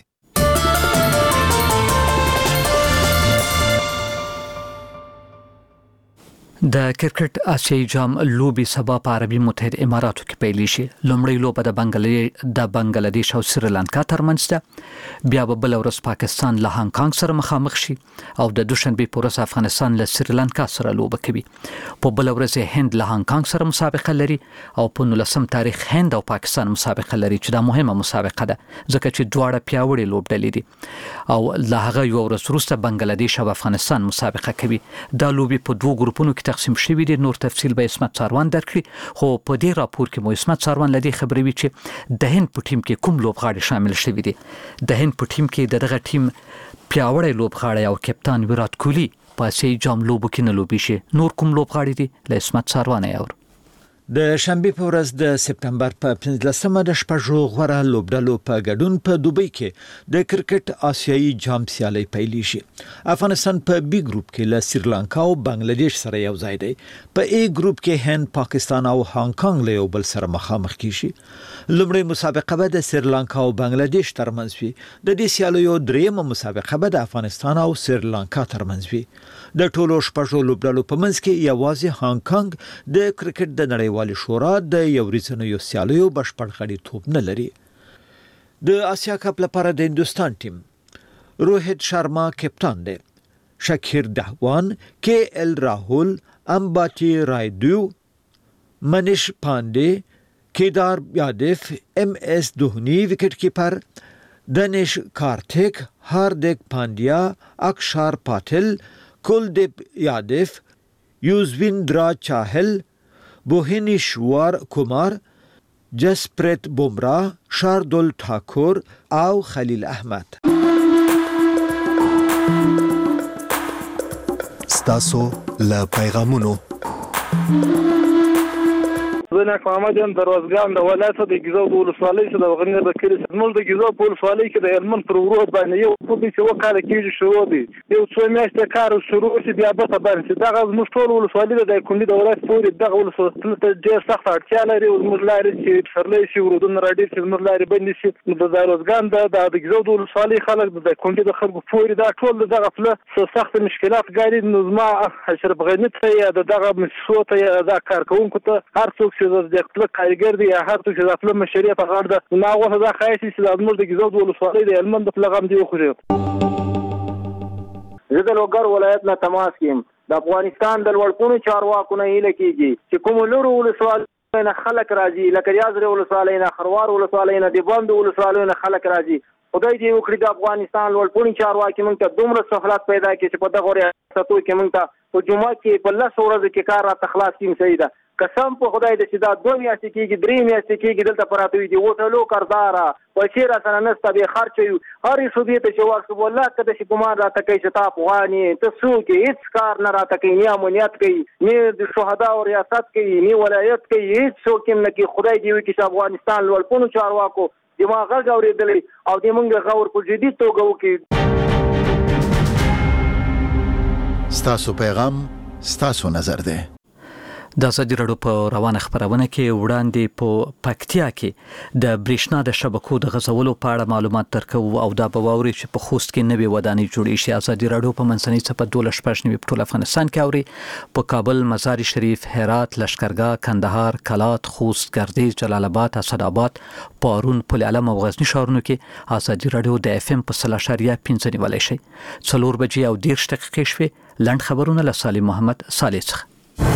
د کرکټ آسیایي جام لوبي سبا په عربي متحده اماراتو کې پیل شي. لومړی لوبه د بنگلاديش او سریلانکا ترمنځ ده. بیا به بل ورځ پاکستان له هانګ کانګ سره مخامخ شي او د دوشنبه په ورځ افغانستان له سریلانکا سره لوبه کوي. په بل ورځ هند له هانګ کانګ سره مسابقه لري او په 19 تاریخ هند او پاکستان مسابقه لري چې دا مهمه مسابقه ده ځکه چې دواړه پیاوړي لوبډلې دي او له هغه یو ورځ وروسته بنگلاديش او افغانستان مسابقه کوي. دا لوبي په دوه ګروپونو کې تقسیم شوی دي. نور تفصیل به اسمت ساروان درکړي خو په دې راپور کې مو اسمت ساروان لدی خبرې وی چې د هند په ټیم کې کوم لوبغاړي شامل شوی دي. د هند په ټیم کې دغه ټیم پیاوړی لوبغاړی او کپتان ویرات کوهلی په آسیایي جام لوبو کې نه لوبي شي. نور کوم لوبغاړي دي له اسمت ساروان یې د شنبه په ورځ د سپتمبر په 15مه د شپږو غوړه لوبډلو په ګډون په دوبۍ کې د کرکټ آسیایي جام سیالي پیل شي. افغانستان په بي ګروپ کې له سریلانکا او بنگلاديش سره یو ځای دی. په ای ګروپ کې هند، پاکستان او هانګ کانګ له یو بل سره مخامخ کیږي. لومړی مسابقه به د سریلانکا او بنگلاديش ترمنځ وي. د دې سیالیو دریمه مسابقه به د افغانستان او سریلانکا ترمنځ وي. د ټولو شپږو لوبډلو په منځ کې یوازې هانګ کانګ د کرکټ د نړیوالې شورا د یو ورځنیو سیالیو بشپړ غړیتوب نه لري. د آسیا کپ لپاره د هندستان ټیم روهیت شرما کپتان دی. شکیر دهوان، کے ایل راهول، امباتی رایدو، منیش پانډے، کیدار یادیف، ایم ایس دهنی وکټ کیپر، دنیش کارتیک، هاردیک پانډیا، اکشار پاتل، کلدیپ یادیف، یوزویندرا چاهل، بوهینیشور کمار، جسپریت بومرا، شاردل ٹھاکور او خلیل احمد. ستاسو له پیغامونو زه محمد یم دروازګان د ولایت د ګیزو د ولسوالۍ څخه د غنیر د کلی زموږ د ګیزو په ولسوالۍ کې د هلمند پر ورود باندې یو په دې چې وکاله کېږي شروع دي یو څو میاشتې کار شروع شي بیا به خبر شي دغه زموږ ټول ولسوالۍ د کندي د ولایت پورې دغه ولسوالۍ ته ډېر سخت اړتیا لري زموږ لارې چې سرلې شي ورودونه راډیر چې زموږ لارې بندې شي د دروازګان د ګیزو د ولسوالۍ خلک د کندي د خلکو پورې دا ټول دغه فله سخت مشکلات ګاري نو زما اشرف غنی ته یا دغه مسو ته دا کارکونکو ته هر څوک چې د خپل کارګر دی هر څوک چې د خپل مشري په غاړه ده نو هغه دا خایسي چې د موږ د ګیزو د ولسوالۍ د هلمند په لغم دی خو زه د لوګر ولایت نه تماس کیم د افغانستان د لوړپوړو چارواکو نه هیله کیږي چې کوم لورو ولسوالۍ نه خلک راځي لکه ریاض ولسوالۍ نه خروار ولسوالۍ نه دیباند ولسوالۍ نه خلک راځي خدای دې وکړي د افغانستان لوړپوړو چارواکي موږ ته دومره سہولت پیدا کړي چې په دغه ریاستو کې موږ ته په جمعه کې په 10 ورځې کې کار را تخلاص کیم صحیح ده قسم په خدای د چې دا 2 میاشتې کېږي 3 میاشتې کېږي دلته پراته وي دي هوټلو کرداره پیسې را سره نسته به خرچ یو هر صوبې ته چې ورسو والله کده چې ګمان راته کوي چې تا افغاني ته څوک هیڅ کار نه راته کوي نه امنیت کوي نه د شهدا او ریاست کوي نه ولایت کوي هیڅ څوک نه کوي خدای دی وي چې افغانستان لوړپونو چارواکو دماغ غوړېدلې او د موږ غور په جدي توګه وکړي. ستاسو پیغام ستاسو نظر دی. د ازادي راډیو په روانه خبرونه کې وړاندې په پکتیا کې د برېښنا د شبکو د غځولو په اړه معلومات درکوو او دا به واوري چې په خوست کې نوې ودانۍ جوړې شي. ازادي راډیو په منځنۍ څپه 12 په ټول افغانستان کې اوري په کابل، مزار شریف، هرات، لشکرګاه، کندهار، کلات، خوست، گردیز، جلال آباد، اسداباد، پارون، پل علم او غزنی ښارونو کې ازادي راډیو د FM په 0.5 نیولای شي. 4 بجې او 10 دقیقې شوې. لنډ خبرونه له سالم محمد صالح څخه.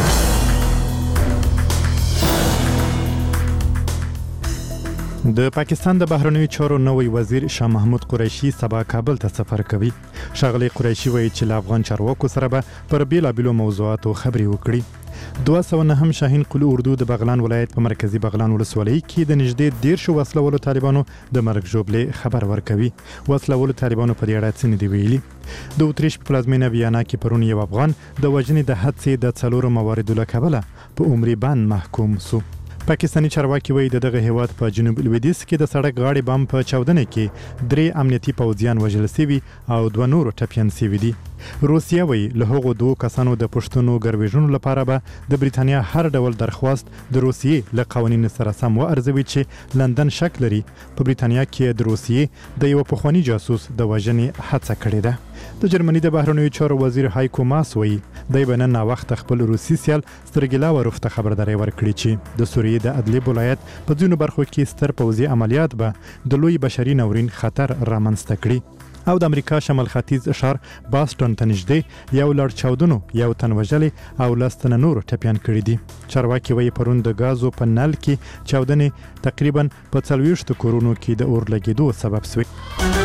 د پاکستان د بهرنیو چارو نوی وزیر شاه محمود قریشي سبا کابل ته سفر کوي. ښاغلی قریشي وایي چې له افغان چارواکو سره به پر بیلابیلو موضوعاتو خبرې وکړي. 209 شاهین قلو اردو د بغلان ولایت په مرکزی بغلان ولسوالۍ کې د نږدې 10 وسلوالو طالبانو د مرګ ژوبلې خبر ورکوي. وسلوالو طالبانو په دې اړه څه نه دی ویلي. د اتریش په پلازمینه ویانا کې پرون یو افغان د وژنې د هڅې د 4 مواردو له کبله په عمري بند محکوم سو. پاکستانی چارواکي وایي د دغه هیواد په جنوب لویدیځ کې د سړک غاړې بم په چاودنه کې 3 امنیتي پوځیان وژل شوي او 2 نور ټپیان شوي دي. روسیه وایي له هغو 2 کسانو د پښتنو ګرویژنو لپاره به د بریتانیا هر ډول درخواست د روسیې له قوانینو سره سم وارزوي چې لندن شک لري په بریتانیا کې د روسیې د یو پخوانی جاسوس د وژنې هڅه کړې ده. د جرمني د بهرنیو چارو وزیر هایکو ماس وایي د بنن وخت خپل روسي سیال سترګلا ورفته خبرداري ورکړي چې د سوریې د ادلب ولایت په ځینو برخو کې ستر پوځي عملیات به د لوی بشري ناورین خطر رامنځته کړي. او د امریکا شمال ختیځ ښار باستون ته نږدې یو لړ چاودنو یو تن وژلی او 10 نور ټپیان کړي دي. چارواکي وایي پرون د غازو په نل کې چاودنې تقریبا په 40 کورونو کې د اور لګیدو سبب شوې.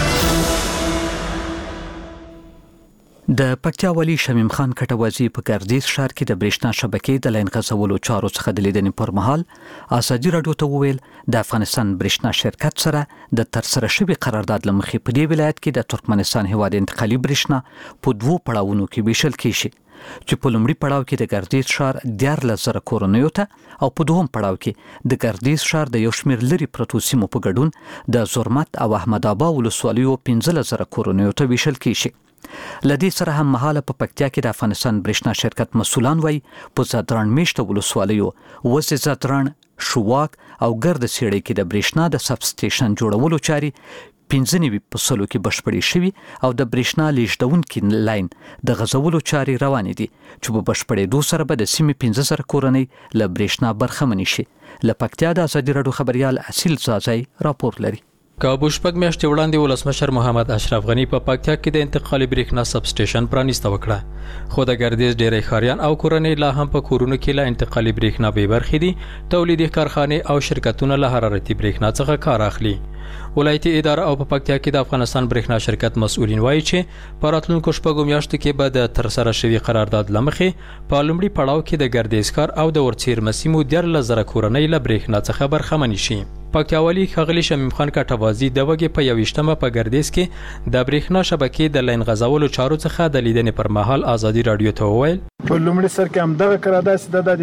د پکتیا والی شمیم خان کټوازی په ګردیز ښار کې د برېښنا شبکې د لاین غځولو چارو څخه د لیدنې پر مهال ازادي راډیو ته وویل د افغانستان برېښنا شرکت سره د ترسره شوي قرارداد له مخې په دې ولایت کې د ترکمنستان هیواد انتقالي برېښنا په 2 پړاوونو کې ویشل کیږي چې په لومړي پړاو کې د ګردیز ښار 14,000 کورنیو ته او په دوهم پړاو کې د ګردیز ښار د یو شمېر لري پرتو سیمو په ګډون د زرمت او احمد آباد ولسوالیو 15,000 کورنیو ته ویشل کیږي. لدې سره هم مهاله په پکتیا کې د افغانستان برېښنا شرکت مسولان وایي په زادران میشته ولسوالیو وزې زادران، شواک او ګرد سیړۍ کې د برېښنا د سب سټیشن جوړولو چاري 95% کې بشپړې شوي او د برېښنا لیږدونکي لاین د غځولو چاري روانې دي چې په بشپړېدو سره به د سیمې 15,000 کورنۍ له برېښنا برخمنې شي. له پکتیا د ازادي راډیو خبريال اصیل زازای راپور لري. کابو شپږ میاشتې وړاندې ولسمشر محمد اشرف غنی په پکتیا کې د انتقالي برېښنا سب سټیشن پرانیسته وکړه، خو د ګردیز ډېری ښاریان او کورنۍ لا هم په کورونو کې له انتقالي برېښنا بې برخې دي. تولیدي کارخانې او شرکتونه له حرارتي برېښنا څخه کار اخلي. ولایتي اداره او په پکتیا کې د افغانستان برېښنا شرکت مسؤلین وایي چې په راتلونکو شپږو میاشتو کې به د ترسره شوي قرارداد له مخې په لومړي پړاو کې د ګردیز ښار او د ورڅیرمه سیمو 14,000 کورنۍ له برېښنا څخه برخمنې شي. پکتیاوالي ښاغلي شمیم خان کټوازی د وګي په 21مه په ګردیز کې د برېښنا شبکې د لاین غځولو چارو څخه د لیدنې پر مهال ازادي راډیو ته وویل په لومړي سر کې هم دغه قرارداد د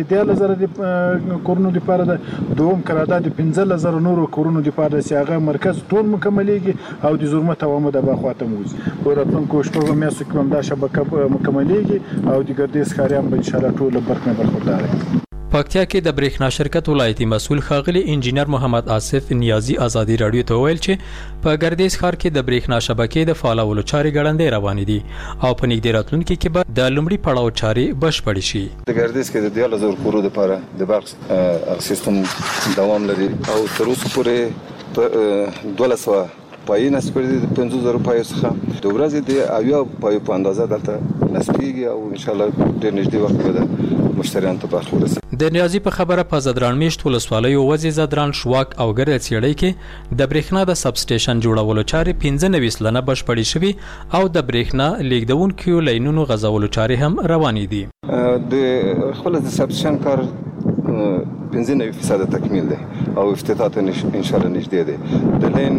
14,000 کورونو لپاره د دوم قرارداد 15,000 نورو کورونو لپاره چې هغه مرکز ټول مکملېږي او د زرمت عوامو د باخواته موزي په راتلونکو شپږو میاشتو کې هم دا شبکه مکملېږي او د ګردیز ښاریان به ان شاء الله ټول برخوردار وي. پکتیا کې د برېښنا شرکت ولایتي مسؤل ښاغلي انجینر محمد آصف نیازی ازادي راډیو ته ویل چې په ګردیز ښار کې د برېښنا شبکې د فعالولو چارې ګړندۍ روانې دي او په نږدې راتلونکي کې به د لومړي پړاو چارې بشپړې شي. د ګردیز کې د 14,000 کورونو لپاره د برق سیستم دوام لري او تر اوسه پورې په 1200 پای نسبت د 50,000 پای څخه د ورځې د اویا پای په اندازه دلته نسبیږي او ان شاء الله ډېر نږدې وخت کې به مشتریان ته برخه ورسي. د نیازي په خبره په زدران میشت ولسوالیو وزې زدران، شواک او ګرد سیړۍ کې د برېښنا د سب سټیشن جوړولو چارې 15 سلنه بشپړې شوي او د برېښنا لیږدونکو لاینونو غځولو چارې هم روانې دي. د خپل د سب سټیشن کار 95% تکمیل دی او افتتاح ته ان شاء الله نږدې دی د لین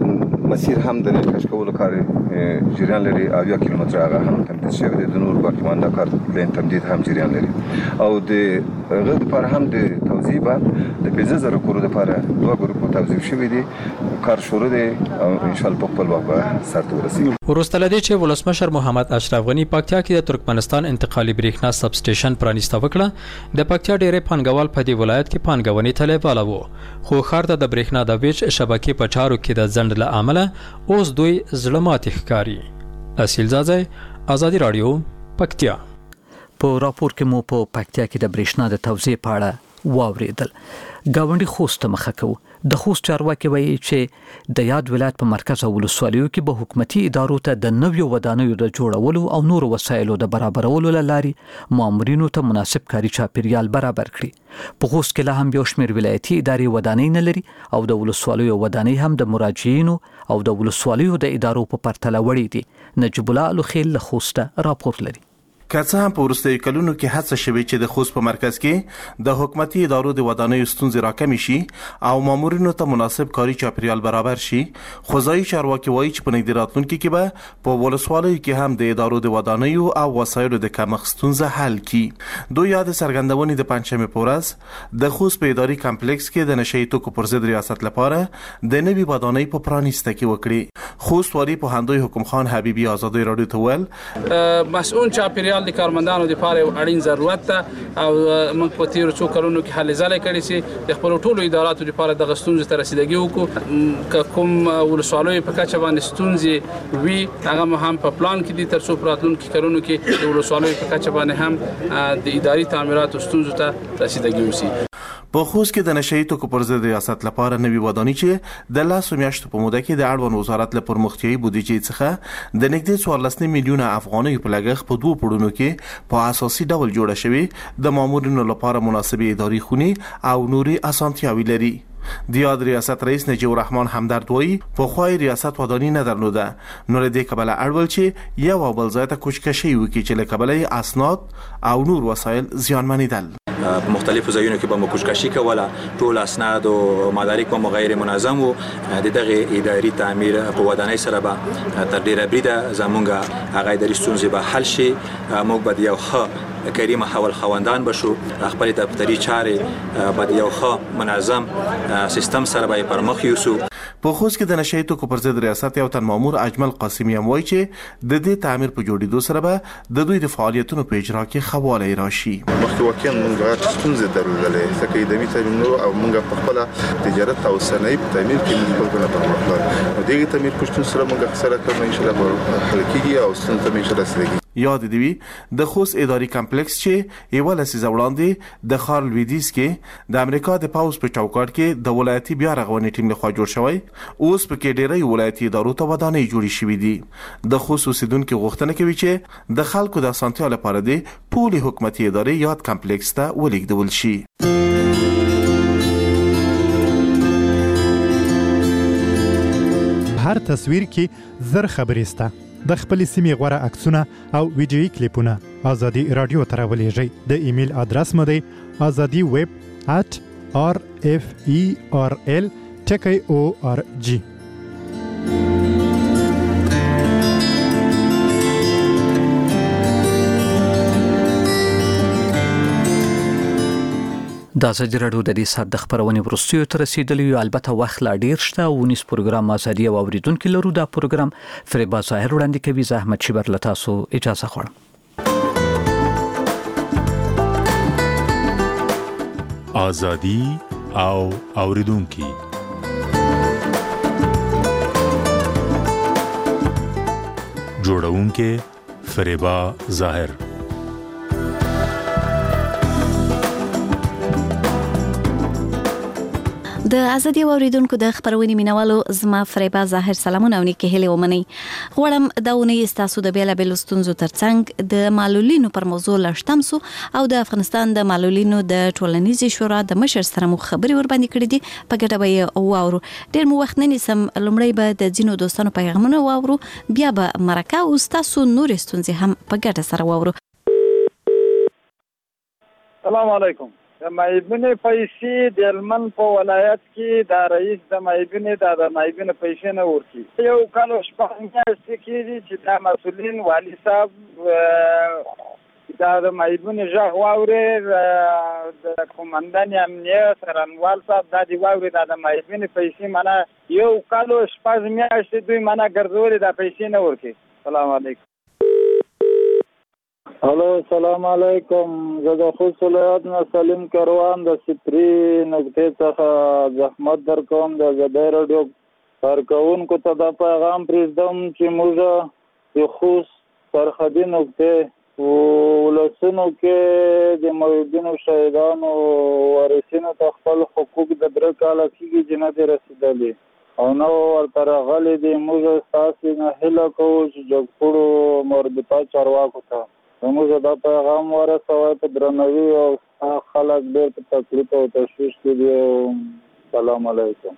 مسیر هم د کش کولو کار جریان لري او 1 کیلومتر هغه هم تمدید شوی دی د نور باقی مانده کار لین تمدید هم جریان لري او د هغه لپاره هم د توزیع د 15000 کورو لپاره دوه ګروپو توزیع شوی دی کار شروع دی او ان شاء الله په خپل وخت سرته ورسیږي. وروسته لدې چې ولسمشر محمد اشرف غنی پکتیا کې د ترکمنستان انتقالي بریښنا سب سټیشن پرانیسته وکړه د پکتیا ډېرې پانګوال په دې ولایت کې پانګونې ته لیواله وو خو ښار ته د بریښنا د ویش شبکې په چارو کې د ځنډ له امله اوس دوی زړه ماتې ښکاري. اصیل زاځی ازادي رادیو پکتیا. په راپور کې مو په پکتیا کې د بریښنا د توزیع په اړه واوریدل. گاونډي خوست مخه کو د خوست چارواکي وایي چې د یاد ولایت په مرکز او ولسوالیو کې به حکومتي ادارو ته د نویو ودانیو د جوړولو او نور وسایلو د برابرولو لاري مامورینو ته مناسب کاري چاپیریال برابر کړي. په خوست کې لا هم یو شمېر ولایتي ادارې ودانۍ نه لري او د ولسوالیو ودانۍ هم د مراجعینو او د ولسوالیو د ادارو په پرتله وړي دي. نجیب الله الخیل له خوسته راپور لري. که څه هم په وروستیو کلونو کې هڅه شوې چې د خوست په مرکز کې د حکومتي ادارو د ودانیو ستونزې راکمې شي او مامورینو ته مناسب کاري چاپیریال برابر شي، خو ځایي چارواکي وایي چې په نږدې راتلونکي کې به په ولسوالیو کې هم د ادارو د ودانیو او وسایلو د کمښت ستونزه حل کړي. دوی یاد څرګندونې د پنجشنبې په ورځ د خوست په اداري کمپلیکس کې د نشه یي توکو پر ضد ریاست لپاره د نوي ودانۍ په پرانیسته کې وکړي. خوست والي پوهاندوی حکم خان حبیبي ازادي رادیو ته ویل مسؤل چاپیریال د کارمندانو لپاره اړین ضرورت ده او موږ په تیر څو کلونو کې هلې ځلې کړې چې د خپل ټولو اداراتو لپاره د غستونځ ته رسیدګي وکړو. کوم ولسوالیو په کچه باندې ستونزې وی هغه هم په پلان کې دي ترڅو راتلونکي کلونو کې د ولسوالیو په کچه باندې هم د اداري تعمیراتو ستونزو ته رسیدګي وشي. په خوست کې د نشه یي توکو پر ضد ریاست لپاره نوي ودانۍ چې د 10 میاشتو په موده کې د اړوند وزارت له پرمختیایي بودیجې څخه د نږدې 14 میلیونه افغانۍ په لګښت په دوه پړونو کې په اساسي ډول جوړه شوې د مامورینو لپاره مناسبې اداري خونې او نوري اسانتیاوې لري. د یاد ریاست رئیس نجیب الرحمن همدرد وایي په خوای ریاست ودانۍ نه درلوده، نو له دې کبله اړول چې یو بل ځای ته کوچکشي وکړي چې له کبله اسناد او نور وسایل زیانمنېدل. په مختلفو ځایونو کې به مو کوچکشي کوله، ټول اسناد او مدارک به غیر منظم وو. د دغه اداري تعمیر په ودانۍ سره به تر ډیره بریده زمونږ هغه اداري ستونزې به حل شي. موږ به یو ښه کریمه حول خوندان بشو، خپل دفتری چارې به یو ښه منظم سیستم سره به پرمخ یوسو. په خوست کې د نشه یي توکو پر ضد ریاست یو تن مامور اجمل قاسمی هم وایي چې د دې تعمیر په جوړېدو سره به د دوی د فعالیتونو په اجرا کې ښه والی راشي. مخکې واقعا موږ ستونزې درلودلې ځکه اداري تعمیر او موږ په خپل تجارت او صنایع په تعمیر کې موږ خپل نه پرمختګ او دغه تعمیر په شتون سره موږ اکثره کار ان شاء الله حل کیږي او ستونزې ان شاء الله سره یاد دی وی د خوست اداري کمپلیکس چې یو لسیزه وړاندې د ښار لویدیځ کې د امریکا د پاوز په چوکاټ کې د ولایتي بیا رغونې ټیم لخوا جوړ شوی، اوس په کې ډېری ولایتي ادارو ته ودانۍ جوړې شوې دي. د خوست اوسیدونکو غوښتنه کوي چې د خلکو د اسانتیا لپاره د ټولې حکومتي ادارې یاد کمپلیکس ته ولېږدول شي. هر تصویر کې زر خبرې سته. د خپل سیمې غوړه عکسونه او ویډیويي کلیپونه ازادي رادیو ته راولېږئ. د ایمیل ادرس مو دی azadi@referl.org. د ازادي رادیو د دې سات د خبرونې وروستیو ته رسیدلی یو، البته وخت لا ډیر شته او نس پروګرام ازادي او اوریدونکو لرو. دا پروګرام فریبا ظاهر وړاندې کوي. زحمت شبر لتاسو اجازه غواړم. ازادي او اوریدونکو جوړونکو فریبا ظاهر. د ازادي اوریدونکو د خبرونې مینوالو زما فریبا ظاهر سلامونه او نیکه هلي ومني. غواړم دا ونی تاسو د بیلابل ستونزو ترڅنګ د معلولینو پر موضوع لښتمسو او د افغانستان د معلولینو د ټولنیزې شورا د مشر سره مو خبري ور باندې کړې دي. په ګټه به واورو. ډیر مو وخت نه نیسم، لومړی به د ځینو دوستانو پیغامونه واورو، بیا به مرکه او تاسو نور ستونزې هم په ګټه سره واورو. السلام علیکم. د معیبینې پیسې د هلمند په ولایت کې د رئیس د معیبینې د معیبینې پیسې نه ورکړي. یو کال شپږ میاشتې کېږي چې دا مسؤلین والي صاحب دا د معیبینې غږ واوري، د قومندان امنیه سرنوال صاحب دا دی واوري دا د معیبینې پیسې معنا یو کال شپږ میاشتې دوی معنا ګرځولې دا پیسې نه ورکړي. السلام علیکم. هلو السلام علیکم. زه د خوست ولایت نه سلیم کروان د سپری نقطې څخه زحمت در کوم. د ازادۍ راډیو کارکوونکو ته دا پیغام پرېږدم چې موږ د خوست سرحدي نقطې ولسونو کې د موجودینو شهیدانو وارثینو ته خپل حقوق د 3 کاله کېږي چې نه دي رسېدلي او نو ورته راغلي دي. موږ ستاسې نه هیله کوو چې جګپوړو مربوطه چارواکو ته موږ دا پیغام ورسوئ په درناوي او خلک ډېر په تکلیف او تشویش کې دي. سلام علیکم.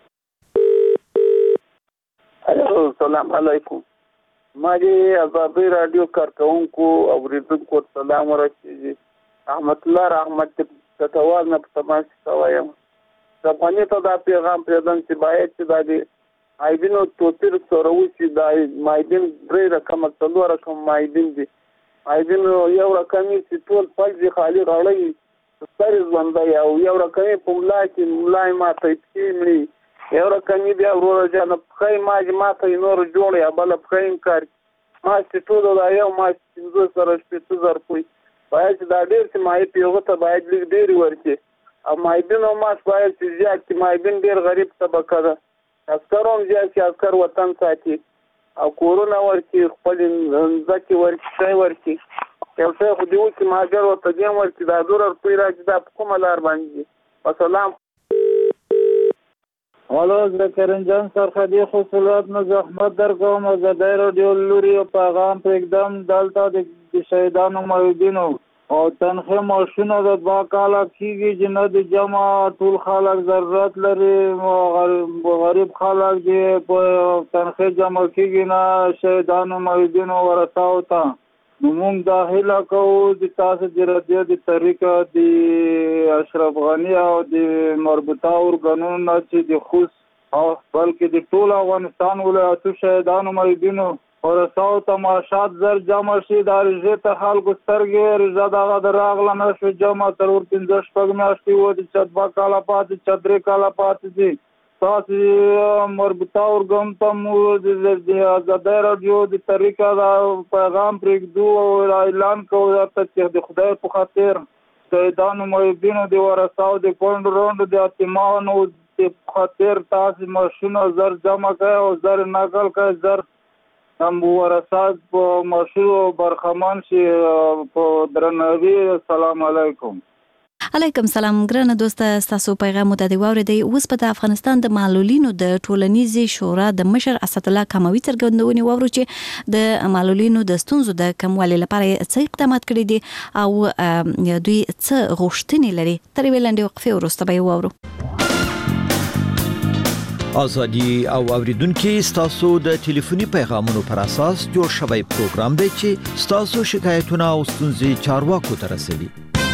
السلام علیکم. ما د ازادۍ راډیو کارکوونکو اورېدونکو سلام ورسېږي. احمد الله رحمت کټوال نه په تماس کې وایم د افغاني ته دا پیغام پرېږدم چې باید چې دا د معیبینو توپیر سره وشي. دا معیبین 3 رقم 4 رقم معیبین دي. معیبینو یو رقمي چې ټول پلځي خالي غړی ستر ژوندی او یو رقمي په ملا کې ملای ماته کې مړي یو رقمي بیا ورور جان پخې ماته نور جوړ یا بل پخې کار ما چې ټول دا یو ما 500 سره 600 کوي باید دا ډېر چې مای پیغه ته باید لیک ډېر ورکړي او معیبینو ما باید چې زیات چې معیبین ډېر غریب طبقه ده. عسکروم زیات چې عسکر وطن ساتي او کورونه ورکي خپل ځکه ورکي ورکي یو څه خو دی چې ماجر او تدیم ورکي دا ضرر کوي راځي دا کومه لار باندې. والسلام. هلو زه کرنجان سرحدي خصوصیات نه زحمت در کوم. ازادۍ راډیو لوري پیغام پرېږدم دلته د شهیدانو موجودینو او تنخې معاشونه د 2 کاله کېږي چې نه د جمع ټول خلک ضرورت لري. غریب خلک چې په تنخې جمع کېږي نه شهیدانو موجودینو ورثاو ته نو موږ دا هیله کوو چې تاسو د راډیو د طریقه د اشرف غني او د مربوطه ارګانونو نه چې د خوست او بلکې د ټول افغانستان ولایتو شهیدانو موجودینو ورثاو ته معاشات زر جمع شي. دا رژې ته خلکو سترګې رژه دغه د راغله نه شو جمع څلور 15 شپږ میاشتې و د 2 کاله پاتې 3 کاله پاتې دي. تاسو مربوطه ارګان ته مو د ازادۍ راډیو د طریقه دا پیغام پرېږدو او اعلان کوو چې د خدای په خاطر شهیدانو موجودینو د ورثاو د پونډ روند د یتیمانو د خاطر تاسو معاشونه زر جمع کړئ او زر نقل کړئ زر ورثات په معاشو برخمان شي په درناوي. السلام علیکم. علیکم سلام ګرانه دوسته تاسو پیغام متداوی اوریدئ. اوس په افغانستان د معلولینو د ټولنیزې شورا د مشر اسد الله کموي څرګندونې وورو چې د معلولینو د ستونزو د کموالي لپاره څه اقدامات کړي دي او دوی څه غوښتنې لري. تر ویلندې وقفې وروسته به وورو. ازادي او اوریدونکو ستاسو د ټلیفوني پیغامونو پر اساس جوړ شوی پروګرام دی چې ستاسو شکایتونه او ستونزې چارواکو ته رسوي.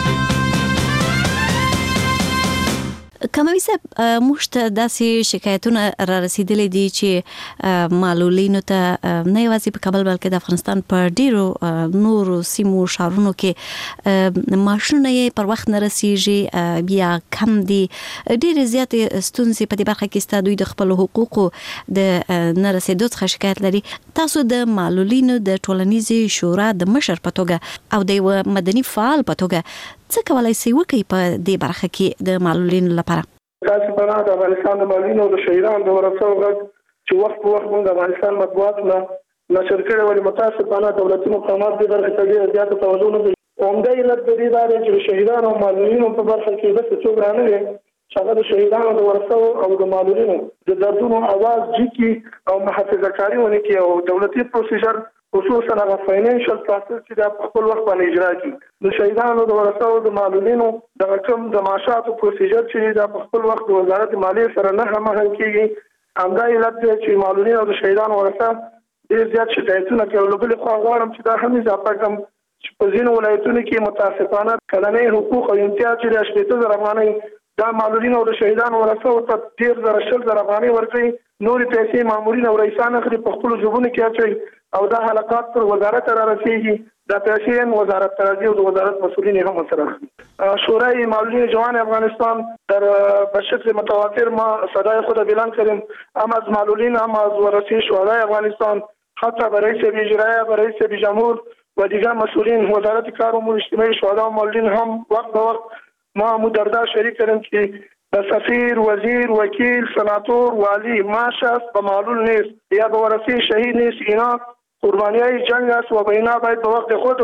کموي صاحب موږ ته داسې شکایتونه را رسیدلي دي چې معلولینو ته نه یوازې په کابل بلکې د افغانستان په ډیرو نورو سیمو شهرونو کې معاشونه یې پر وخت نه رسیږي بیا کم دي. ډېرې زیاتې ستونزې په دې برخه کې ستا دوی د خپلو حقوقو د نه رسېدو څخه شکایت لري. تاسو د معلولینو د ټولنیزې شورا د مشر په توګه او د یو مدني فعال په توګه څه کولای شئ وکړئ په دې برخه کې د معلولینو لپاره؟ تاسو په اړه د افغانستان د معلولینو او د شهیدانو د ورثاو غږ چې وخت په وخت موږ د افغانستان مطبوعاتو نه نشر کړی ولې متاسفانه دولتي مقامات دې برخې ته ډېره زیاته توجه نه کوي. عمده علت د دې دا دی چې د شهیدانو او معلولینو په برخه کې داسې څوک رانغی چې هغه د شهیدانو د ورثاو او د معلولینو د دردونو اواز جګي او محافظه کاري ونه کوي او دولتي پروسیجر خصوصا هغه فاینانشل پروسس چې د خپل وخت باندې اجرا کړي. د شهیدانو د ورثاو د معلولینو د کوم د معاشاتو پروسیجر چې د خپل وخت د وزارت مالیې سره نه همغږي کیږي. همدا علت دی چې معلولین او د شهیدانو ورثه ډېر زیات شکایتونه کوي. له بلې خوا غواړم چې دا هم اضافه کړم چې په ځینو ولایتونو کې متاسفانه کلنۍ حقوق او امتیاز چې 80,000 افغانۍ دا معلولین او د شهیدانو ورثو ته 10,000 افغانۍ ورکوي. نورې پیسې مامورین او رئیسان اخلي په خپلو جیبونو کې اچوي او دا حلقات پر وزارت را رسیږي. دا پیسې هم وزارت ته راځي او د وزارت مسئولین هم ورسره اخلي. شورای معلولین جوان افغانستان در به شکل متواتر ما صدای خود اعلان کردیم هم از معلولین هم از ورثه شهدای افغانستان حتی برای رئیس اجرایی برای رئیس جمهور و دیگر مسئولین وزارت کار امور اجتماعی شهدا و معلولین هم وقت به وقت ما مدردار شریک کردیم که سفیر، وزیر، وکیل، سناتور، والی ما شخص به معلول نیست یا به ورثه شهید نیست. اینا قربانیای جنگ است و به اینا باید به وقت خود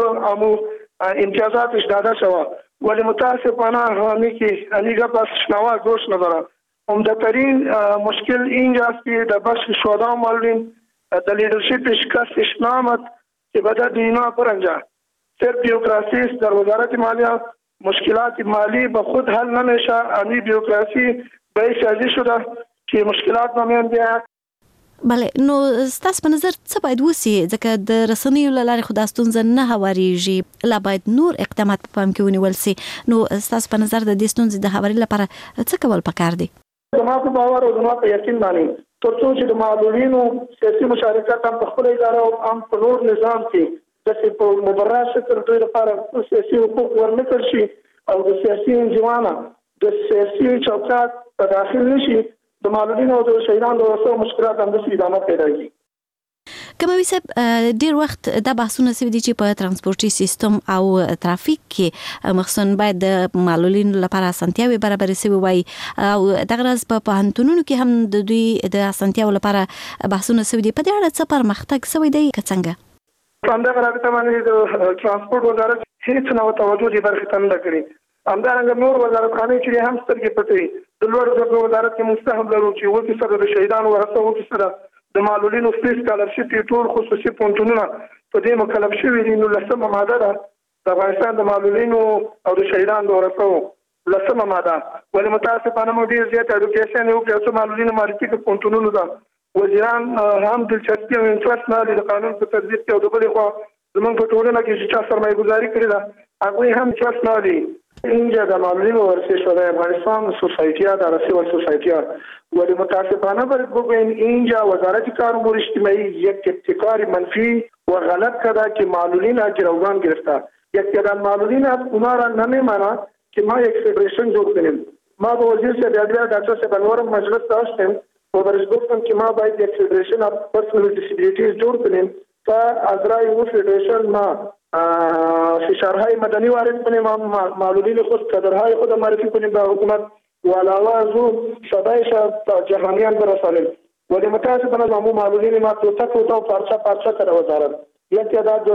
امتیازاتش داده شود. ولی متاسفانه همی که امیگا پس شنوا گوش نداره. عمده‌ترین مشکل اینجاست که در بخش شهدا و معلولین در لیدرشپ شکستش نامد که بدد اینا پرنجا صرف بیوکراسی است. در وزارت مالیه مشکلات مالی به خود حل نمیشه. امی بیوکراسی باعث ازی شده که مشکلات نمیان بیا. بله نو ستاسو په نظر څه باید وسی ځکه د رسنیو لارې خو دا ستونزه نه هواریږي لا باید نور اقدامات په پام کې ونیول سي. نو ستاسو په نظر د دې ستونزې د هواري لپاره څه کول پکار دي؟ زما په باور او زما په یقین باندې ترڅو چې د معلولینو سیاسي مشارکت هم په خپل اداره او هم په نور نظام کې د په مبرر شکل دوی لپاره سیاسي حقوق ورنکړل شي او د سیاسي انجمانه د سیاسي چوکاټ په داخل نشي د معلولینو او د شهیدانو د ورثو مشکلات هم د ادامه پیدا کوي. کموي صاحب ډیر وخت دا بحثونه سوي دي چې په ترانسپورتي سیستم او ترافیک کې مخصوصا باید د معلولینو لپاره اسانتیاوي برابر سوي وي او دغه راز په پوهنتونونو کې هم د دوی د اسانتیاو لپاره بحثونه سوي دي. په دې اړه څه پرمختګ سوي دی که څنګه؟ همدغه رابطه باندې د ترانسپورت وزارت هیڅ نه توجه دې برخې ته نه کوي. همدارنګه نور وزارتخانې چې هم سترګې پټوي. د لوړ زده وزارت کې مستهم لرو چې وکي سره د شهیدانو ورثو وکي سره د معلولینو فیس سکالرشپ ټول خصوصي پونتونونه په دې مکلف شوي دي. نو لسمه ماده ده د افغانستان د معلولینو او د شهیدانو د ورثو لسمه ماده. ولې متاسفانه موږ ډېر زیات اډوکیشن یو کې څو معلولینو معرفي کې پونتونونو ده وزیران هم دلچسپي او انټرست نه لري د قانون په تطبیق کې او د بلې خوا زموږ په ټولنه کې چې چا سرمایه گذاري کړې ده هغوی هم انټرست نه لري. اینجا در معلولین ورثه شده افغانستان سوسایتی‌ها در سیول سوسایتی‌ها ولی متاسفانه باید بگوییم اینجا وزارت کار امور اجتماعی یک ابتکار منفی و غلط کرده که معلولین را گروگان گرفته. یک تعداد معلولین از اونا را نمی‌ماند که ما یک فدریشن جور کنیم. ما با وزیر صاحب عدلیه دکتر صاحب انور مجلس داشتیم و برش گفتم که ما باید یک فدریشن اف پرسونال دیسابیلیتیز جور کنیم تا از رای اون فدریشن ما فشارهای مدنی وارد کنیم و معلولین خود قدرهای خود معرفی کنیم به حکومت و علاوه از اون صدایش تا جهانیان برسانیم. ولی متاسفانه ما معلولین ما توتک و پارچه پارچه کرده وزارت. یک تعداد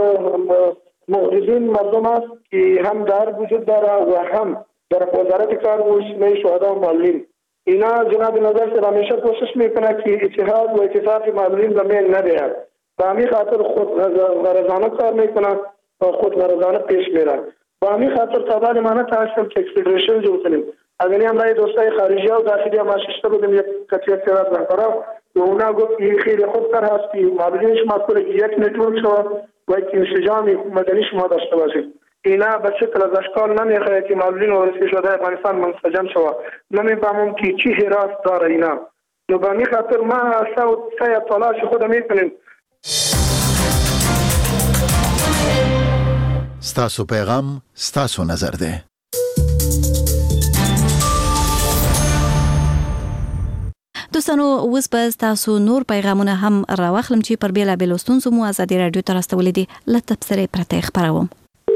معرضین مردم است که هم در وجود داره و هم در وزارت کار و اجتماعی شهدا و معلولین. اینا جناب نظر سے همیشه کوشش میکنه که اتحاد و اتفاق معلولین به میل ندهد. به همین خاطر خود غرضانه کار میکنه خود غرضانه پیش میره. با همین خاطر تعداد مانه تاشتم که فدریشن جور کنیم. اگر هم رای دوستای خارجی و داخلی ما ششته بودیم یک کتیت کرد برقرار و اونا گفت این خیلی خوبتر هست که معلولین شما کنه که یک نتورک شود و یک انسجام مدنی شما داشته باشید. اینا به شکل از اشکال نمیخواه که معلولین ورثه شده افغانستان منسجم شود. نمیفهمم که چی حراس داره اینا. نو به همین خاطر ما سعی تلاش خود میکنیم. ستاسو پیغام ستاسو نظر ده. دوستانو اوس به تاسو نور پیغامونه هم راوخلم چې پر بیلابیلو ستونزو مو ازادي رادیو ته راستولې دي. له تبصرې پرته خبروم.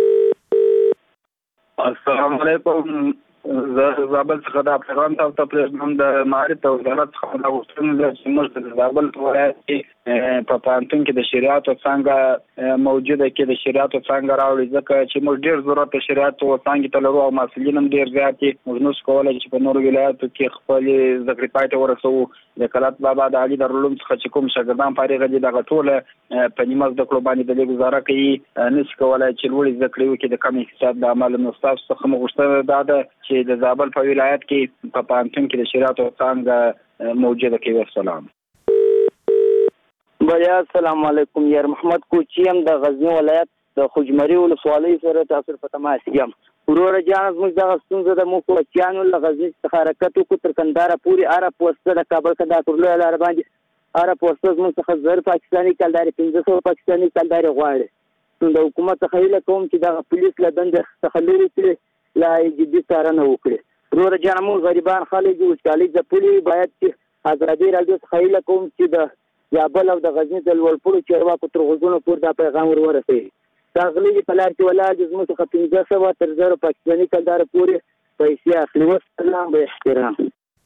السلام علیکم. زابل څخه دا پیغام تاسو ته پرېږدم د معارف او وزارت څخه دا غوښتنه ده چې موږ د زابل ولایت کې په پوهنتون کې د شریعت څنګه موجوده کې د شریعت څنګه راوړي ځکه چې موږ ډېر ضرورت د شریعت څنګه ته لرو او مسؤلین هم ډېر زیات دي. موږ نو کولای چې په نورو ولایتو کې خپل ذکر پای ته ورسوو. د کلات بابا د علي دارالعلوم څخه چې کوم شاګردان فارغ دي دغه ټوله په نیمه زده کړو باندې د گزاره کوي نس کولای چې لوړ زده کړې وکړي د کم اقتصاد د عمل نو تاسو څخه موږ غوښتنه ده چې د زابل په ولایت کې په پوهنتون کې د شریعت څنګه موجوده کوي. السلام بیا السلام علیکم. یار محمد کوچی هم د غزنی ولایت د خوجمري ولسوالۍ سره تاسو په تماس یم. وروره جان زموږ دغه ستونزه د موږ کوچیانو له غزني څخه حرکت وکړو تر کندهار پورې اره پوسته د کابل څخه د کورلو لاره باندې اره پوسته زموږ څخه زر پاکستاني کلداري 1500 پاکستاني کلداري غواړي. نو د حکومت څخه هیله کوم چې دغه پولیس له دندې څخه لرې کړي لا جدي څارنه وکړي. وروره جان موږ غریبان خلک یو وچکالي ځپلي باید چې ازادي راډیو څخه هیله کوم چې د یابل او د غزني د لوړپوړو چارواکو تر غوږونو پورې دا پیغام ورسوي. داخلي په لار کې ولاړ د زموږ څخه 1500 تر 1000 پاکستاني کلدار پورې پیسې اخلي. والسلام به احترام.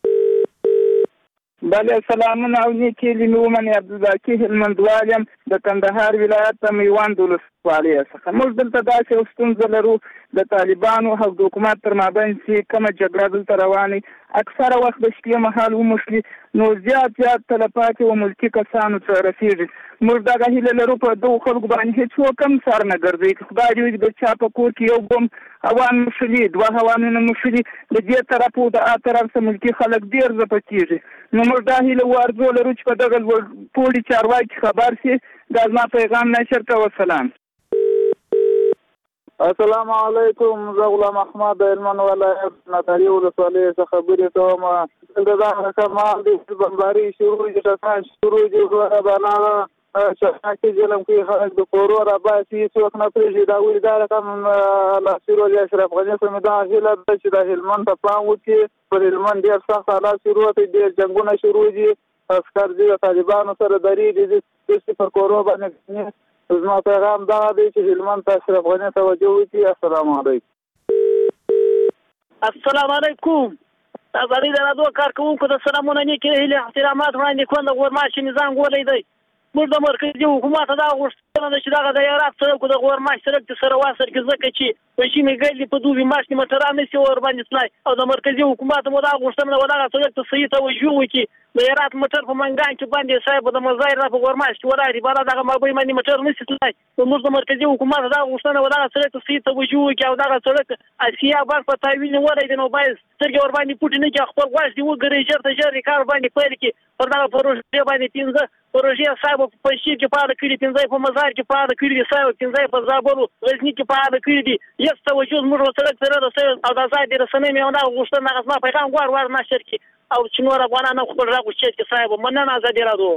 بله سلامونه او نیکې لیمې ومن عبدالباقي هلمندوال د کندهار ولایت د میوند ولسوالۍ څخه. موږ دلته داسې یو ستونزه لرو د طالبانو او د حکومت تر مابین چې کومه جګړه دلته روانه اکثره وخت د شپې مهال وموښلي نو زیات تلفات و ملکي کسانو ته رسیږي. موږ دغه هیله لرو په دغو خلکو باندې هېڅوک هم سر نه ګرځوي. خدای دې وکړي د چا په کور کې یو بم هوان موښلي 2 هوانونه موښلي د دې طرف او د طرف څخه ملکي خلک ډېر ځپه کېږي. نو موږ دا هیله وارزو لرو چې په دغه پوړي چارواکي خبر شي. دا زما پیغام نشر کوه. سلام. السلام علیکم. زه غلام احمد د هلمند ولایت ناتاري ولسوالۍ څخه خبرې کوم. دلته کمال د بمباري شروع دي ټکان شروع دي غواړه شاکي ظلم کوي خلک د کورو را باسي څوک نه پرېږدي. دا ولې دا رقم ناصر علي اشرف غني کومې دا هیله ده چې د هلمند ته پام وکړي. پر هلمند ډېر سخت حالات شروع دي ډېر جنګونه شروع دي عسکر دي د طالبانو سره درېږي دې پر کورو باندې. زما پیغام دا دی چې هلمند ته اشرف غني توجه وکړي. السلام علیکم. السلام علیکم. ازادي راډیو کارکونکو د سلامونه نیکې هیله احترامات وړاندې کوم. د غورماشي نظام ګولې دی. موږ د مرکزي حکومت دا غوښتنه ده چې دغه د یارات سړک د غورماشي سړک سره واسر کې ځکه چې په شي میګل په دوی ماشي موټران نشي ور باندې تلای او د مرکزي حکومت مو دا غوښتنه ده دغه سړک ته صحیح توجه وکړي. د یارات موټر په منګان کې باندې صاحب د مزایر په غورماشي وراري بالا دغه مابې باندې موټر نشي تلای. موږ د مرکزي حکومت دا غوښتنه ده دغه سړک ته صحیح توجه وکړي او دغه سړک اسیا بانک په تایوین ولې نو باید سترګې ور باندې پټ نه کې خپل غواړي وګوري چې ژر کار باندې پیل کې پر دغه پروژه باندې 15 پروژه صاحب په شي کې پاره کړی 15 په مزار کې پاره کړی صاحب 15 په زابل غزنی کې پاره کړی دي. یو توجه موږ سره سره او د آزادي رسنۍ مې نه غوښتنه غوښتنه پیغام ور نشر کې او چې نور افغانانو خپل راغوښتي چې صاحب مننه آزادي راډیو.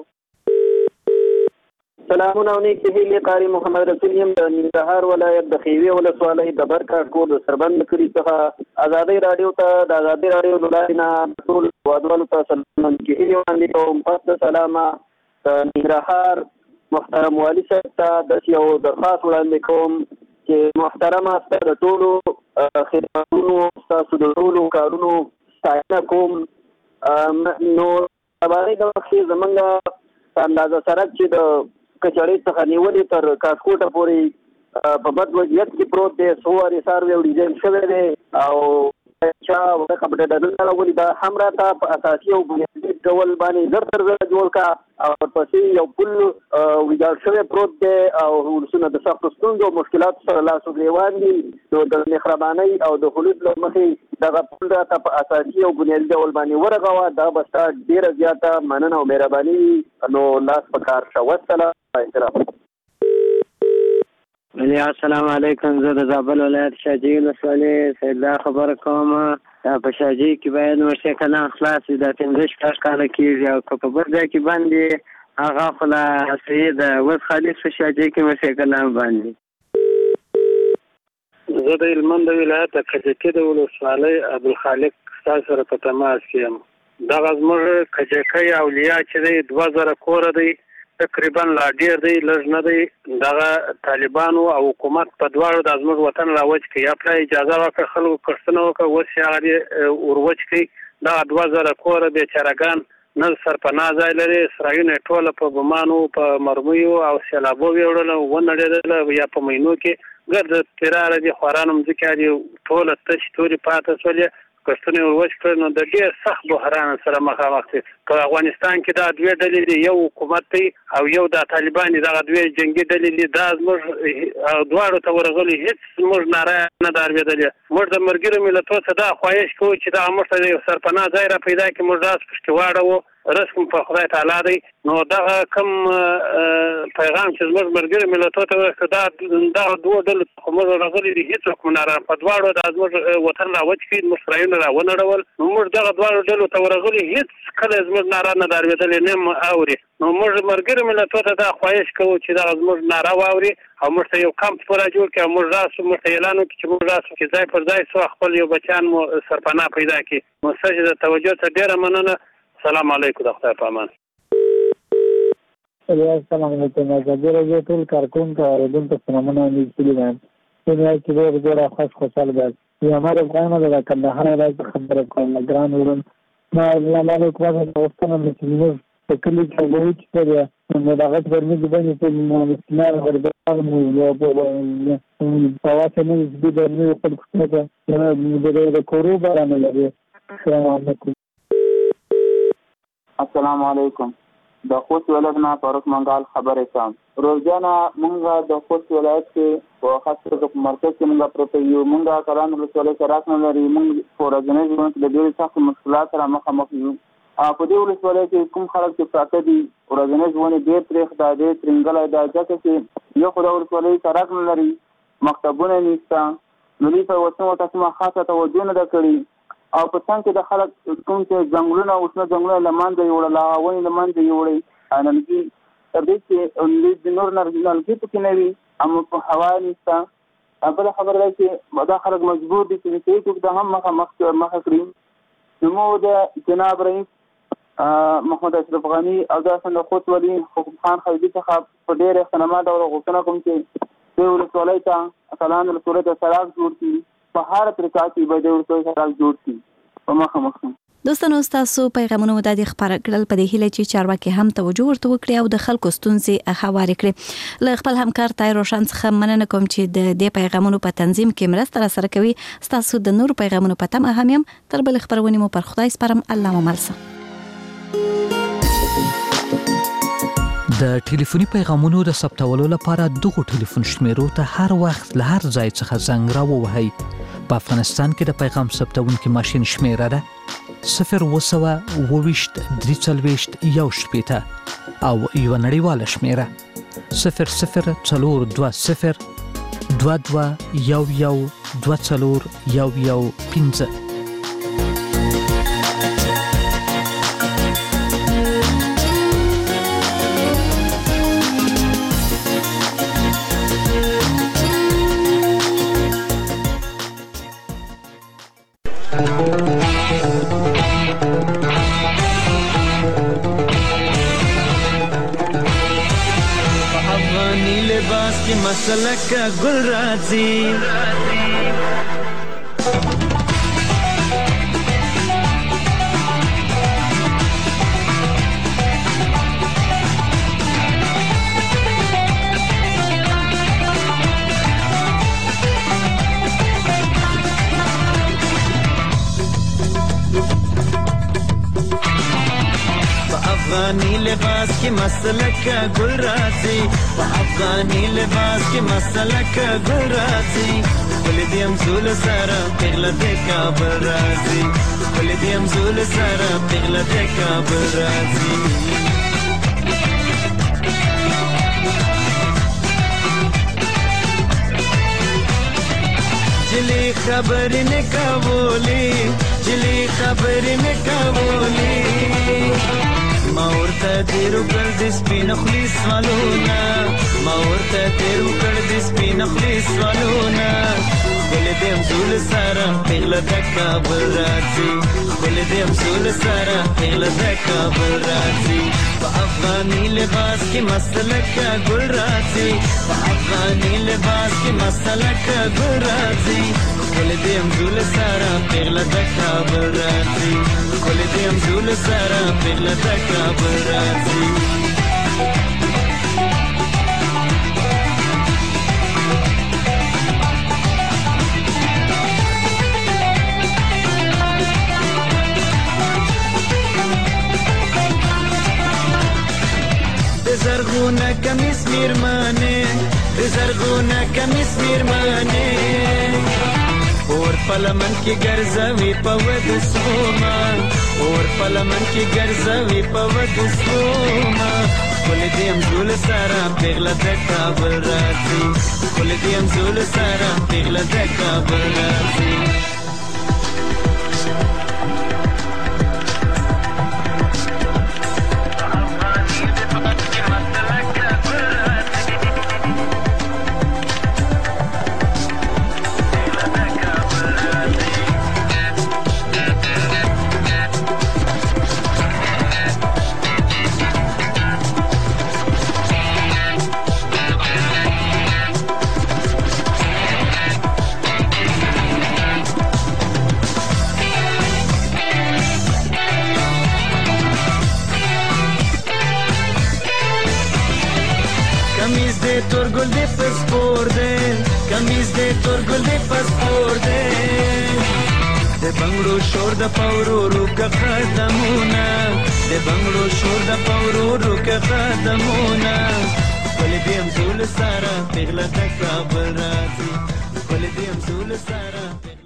سلامونه او نیکې هیلې. قاری محمد رسول یم د ننګرهار ولایت د خیوې ولسوالۍ د برکاټ کور د سربند کلي څخه آزادي راډیو ته د آزادي راډیو له لارې نه ټول هیوادوالو ته سلامونه نیکې هیلې وړاندې کوم. پس د سلامه د ننګرهار محترم والي صاحب ته د یو درخواست وړاندې کوم چې محترمه ستا د ټولو خدمتونو ستاسو د ټولو کارونو ستاینه کوم. نو سبانۍ د وخت زمونږ په اندازه سړک چې د کچړۍ څخه نیولې تر کاسکوټه پورې په بد وضعیت کې پروت دی. څو وارې سروې او ډیزاین شوی دی او چا ورکه په ډډه راولي. دا هم راته په اساسي او بنیادي ډول باندې زر تر زره جوړ کا او ورپسې یو پل ویجاړ شوی پروت دی او ولسونه د سختو ستونزو او مشکلاتو سره لاس و ګرېوان دي. نو د مهربانۍ او د خلوص له مخې دغه پل راته په اساسي او بنیادي ډول باندې ورغوه. دا به ستا ډېره زیاته مننه او مهرباني نو لاس په کار شه. والسلام علیکم. السلام علیکم. زه د زابل ولایت شاجوی ولسوالۍ سیدلا خبره کوم. په شاجوی کې باید موټرسایکلان خلاص وي. دا 15 کاله کېږي او که په بل ځای کې باندې هغه خو لا صحیح ده. اوس خالص په شاجوی کې موټرسایکلان باندې. زه د هلمند ولایت د کجکي د ولسوالۍ عبدالخالق ستاسو سره په تماس کې یم. دغه زموږ کجکي اولیا چې دی 2000 کوره دی تقریبا لا ډیر دی لږ نه دی. دغه طالبانو او حکومت په دواړو د زموږ وطن راوچ کړي. یا پرې اجازه ورکړه خلکو کښتنه وکړه اوس یې هغه وروچ کړي. دغه 2000 کوره بیچارهګان نه سرپناه ځای لري. سرایونه ټوله په بمانو په مرمیو او سیلابو ویوړله ونړېدله یا په مینو کې ګرد تیراره دي خواران مځکې دي ټوله تش تورې پاته شولې کښتونه یې وروچ کړل. نو د ډېر سخت بحران سره مخامخ دي. په افغانستان کې دا دوې ډلې دي یو حکومت دی او یو د طالبان دي. دغه دوې جنګي ډلې دي. دا زموږ دواړو ته ورغلي هېڅ زموږ ناره نه ده اورېدلې. موږ د ملګرو ملتونو څخه دا خواهش کوو چې دغه موږ ته یو سرپناه ځای را پیدا کړي. موږ داسې پشکې واړوو رسم په خدای تعالی دی. نو دغه کم پیغام چې زموږ ملګري ملتونو ته ورکړه دا دوه ډلو څخه موږ راغلي دي هېڅوک مو نه په دواړو د زموږ وطن راوچ کړي زموږ سرایونه راونړول. نو موږ دغه دواړو ډلو ته ورغلي هېڅ کله زموږ ناره نه دا اورېدلې نه م اوري. نو موږ ملګري ملتونو ته دا خواهش کوو چې دغه زموږ ناره واوري او موږ ته یو کمپ پوره جوړ کړي او موږ راسو موږ ته اعلان وکړي چې موږ راسو چې ځای پر ځای سو خپل یو بچیان مو سرپناه پیدا کړي. نو ستاسو د توجه ته ډېره مننه. السلام علیکم. د خدای په امان. السلام علیکم. زه راځم ټول کارکونکو اوریدونکو سلامونه نیسلی وایم. دنیا کې ډېر خوشاله ده. یو امر افغانانو د کندهار ولایت خبره کوم ګران ورن ما لاله کومه وختونه چې موږ په کلی کې وایو چې نو دغه ورمي د باندې په مسلمان وربان مو یو په واسه نه دې د خپل څه د کورو بارانه لري. السلام علیکم. د خوست ولایت نه فاروق منګال خبرې کوم. روزانه مونږ د خوست ولایت کې په خاص توګه په مرکز کې مونږ پروت یو. مونږ کاران ولسوالۍ سره راځنه لري. مونږ ورځنی ژوند کې د ډېرو سختو مشکلات سره مخامخ یو. په دې ولسوالۍ کې کوم خلک چې پراته دي ورځنی ژوند ډېر تریخ دی ډېر ترنګلی دی ځکه چې یو خو د ولسوالۍ سره راځنه لري مکتبونه نشته. نو دې په وطن ورته کومه خاصه توجه نه ده کړې او په څنګ کې د خلک کوم چې ځنګلونه او شنه ځنګلونه له منځه یوړل ونې له منځه یوړې نلګي تر دې چې د نور نلګي پکې نه وي اما په هوا نشته. بله خبره ده چې دا خلک مجبور دي چې هېڅوک د هم مخه کړي. زموږ د جناب رئیس محمد اشرف غني او داسې د خوست ولي حکوم خان خلجي څخه په ډېر احترامات ډول غوښتنه کوم چې دې ولسوالۍ ته اتلان ولسوالۍ ته سړک جوړ کړي. په هر طریقه کې به د ولسوالۍ سړک جوړ کړي. په مخه دوستانو تاسو پیغامونه مدد خبر کړل په دې هیله چې چارواکي هم توجه ورته وکړي او د خلکو ستونزې هواري کړي. له خپل همکار تای روشن څخه مننه کوم چې د دې پیغامونو په تنظیم کې مرسته سره کوي. تاسو د نور پیغامونو په تمه هم تر بل خبرونه مو پر خدای سپارم. الله مو ملسه. د ټلیفوني پیغامونو د ثبتولو لپاره دغه ټلیفون شمیرو ته هر وخت له هر ځای څخه زنګ راووهئ. په افغانستان کې د پیغام ثبتونکي ماشين شمیره ده 022-340-1 او یو نړیواله شمیره 002022112415. مسلک گل راځي افغانی لباس کی مسلک گل راځي افغانی لباس کی مسلک گل راځي ولدیم زول سره پغله د کابل راځي ولدیم زول سره پغله د کابل راځي جلی خبر نه کولې جلی خبر نه کولې ما ورته تیرو کړ د سپین خلیص والونا ما ورته تیرو کړ د سپین خلیص والونا بل دې زول سره پغله د کابل راځي بل دې زول سره پغله د کابل راځي په افغاني لباس کې مسلک ګل راځي په افغاني لباس کې مسلک ګل راځي بل دې زول سره پغله د کابل راځي بل دې زول سره پغله د کابل راځي زرغونه کمیس میرمانه زرغونه کمیس میرمانه اور پلمن کې ګرځوي په ود سوما اور پلمن کې ګرځوي په ود سوما کول دې هم زول سره پیغله د کابل راځي کول دې هم زول سره پیغله د کابل راځي تورګل دې پسپور دې کمیز دې تورګل دې پسپور دې د بنگړو شور د پاورو روک قدمونه د بنگړو شور د پاورو روک قدمونه کول دې هم زول سره پیغله د کابل راځي کول دې هم زول سره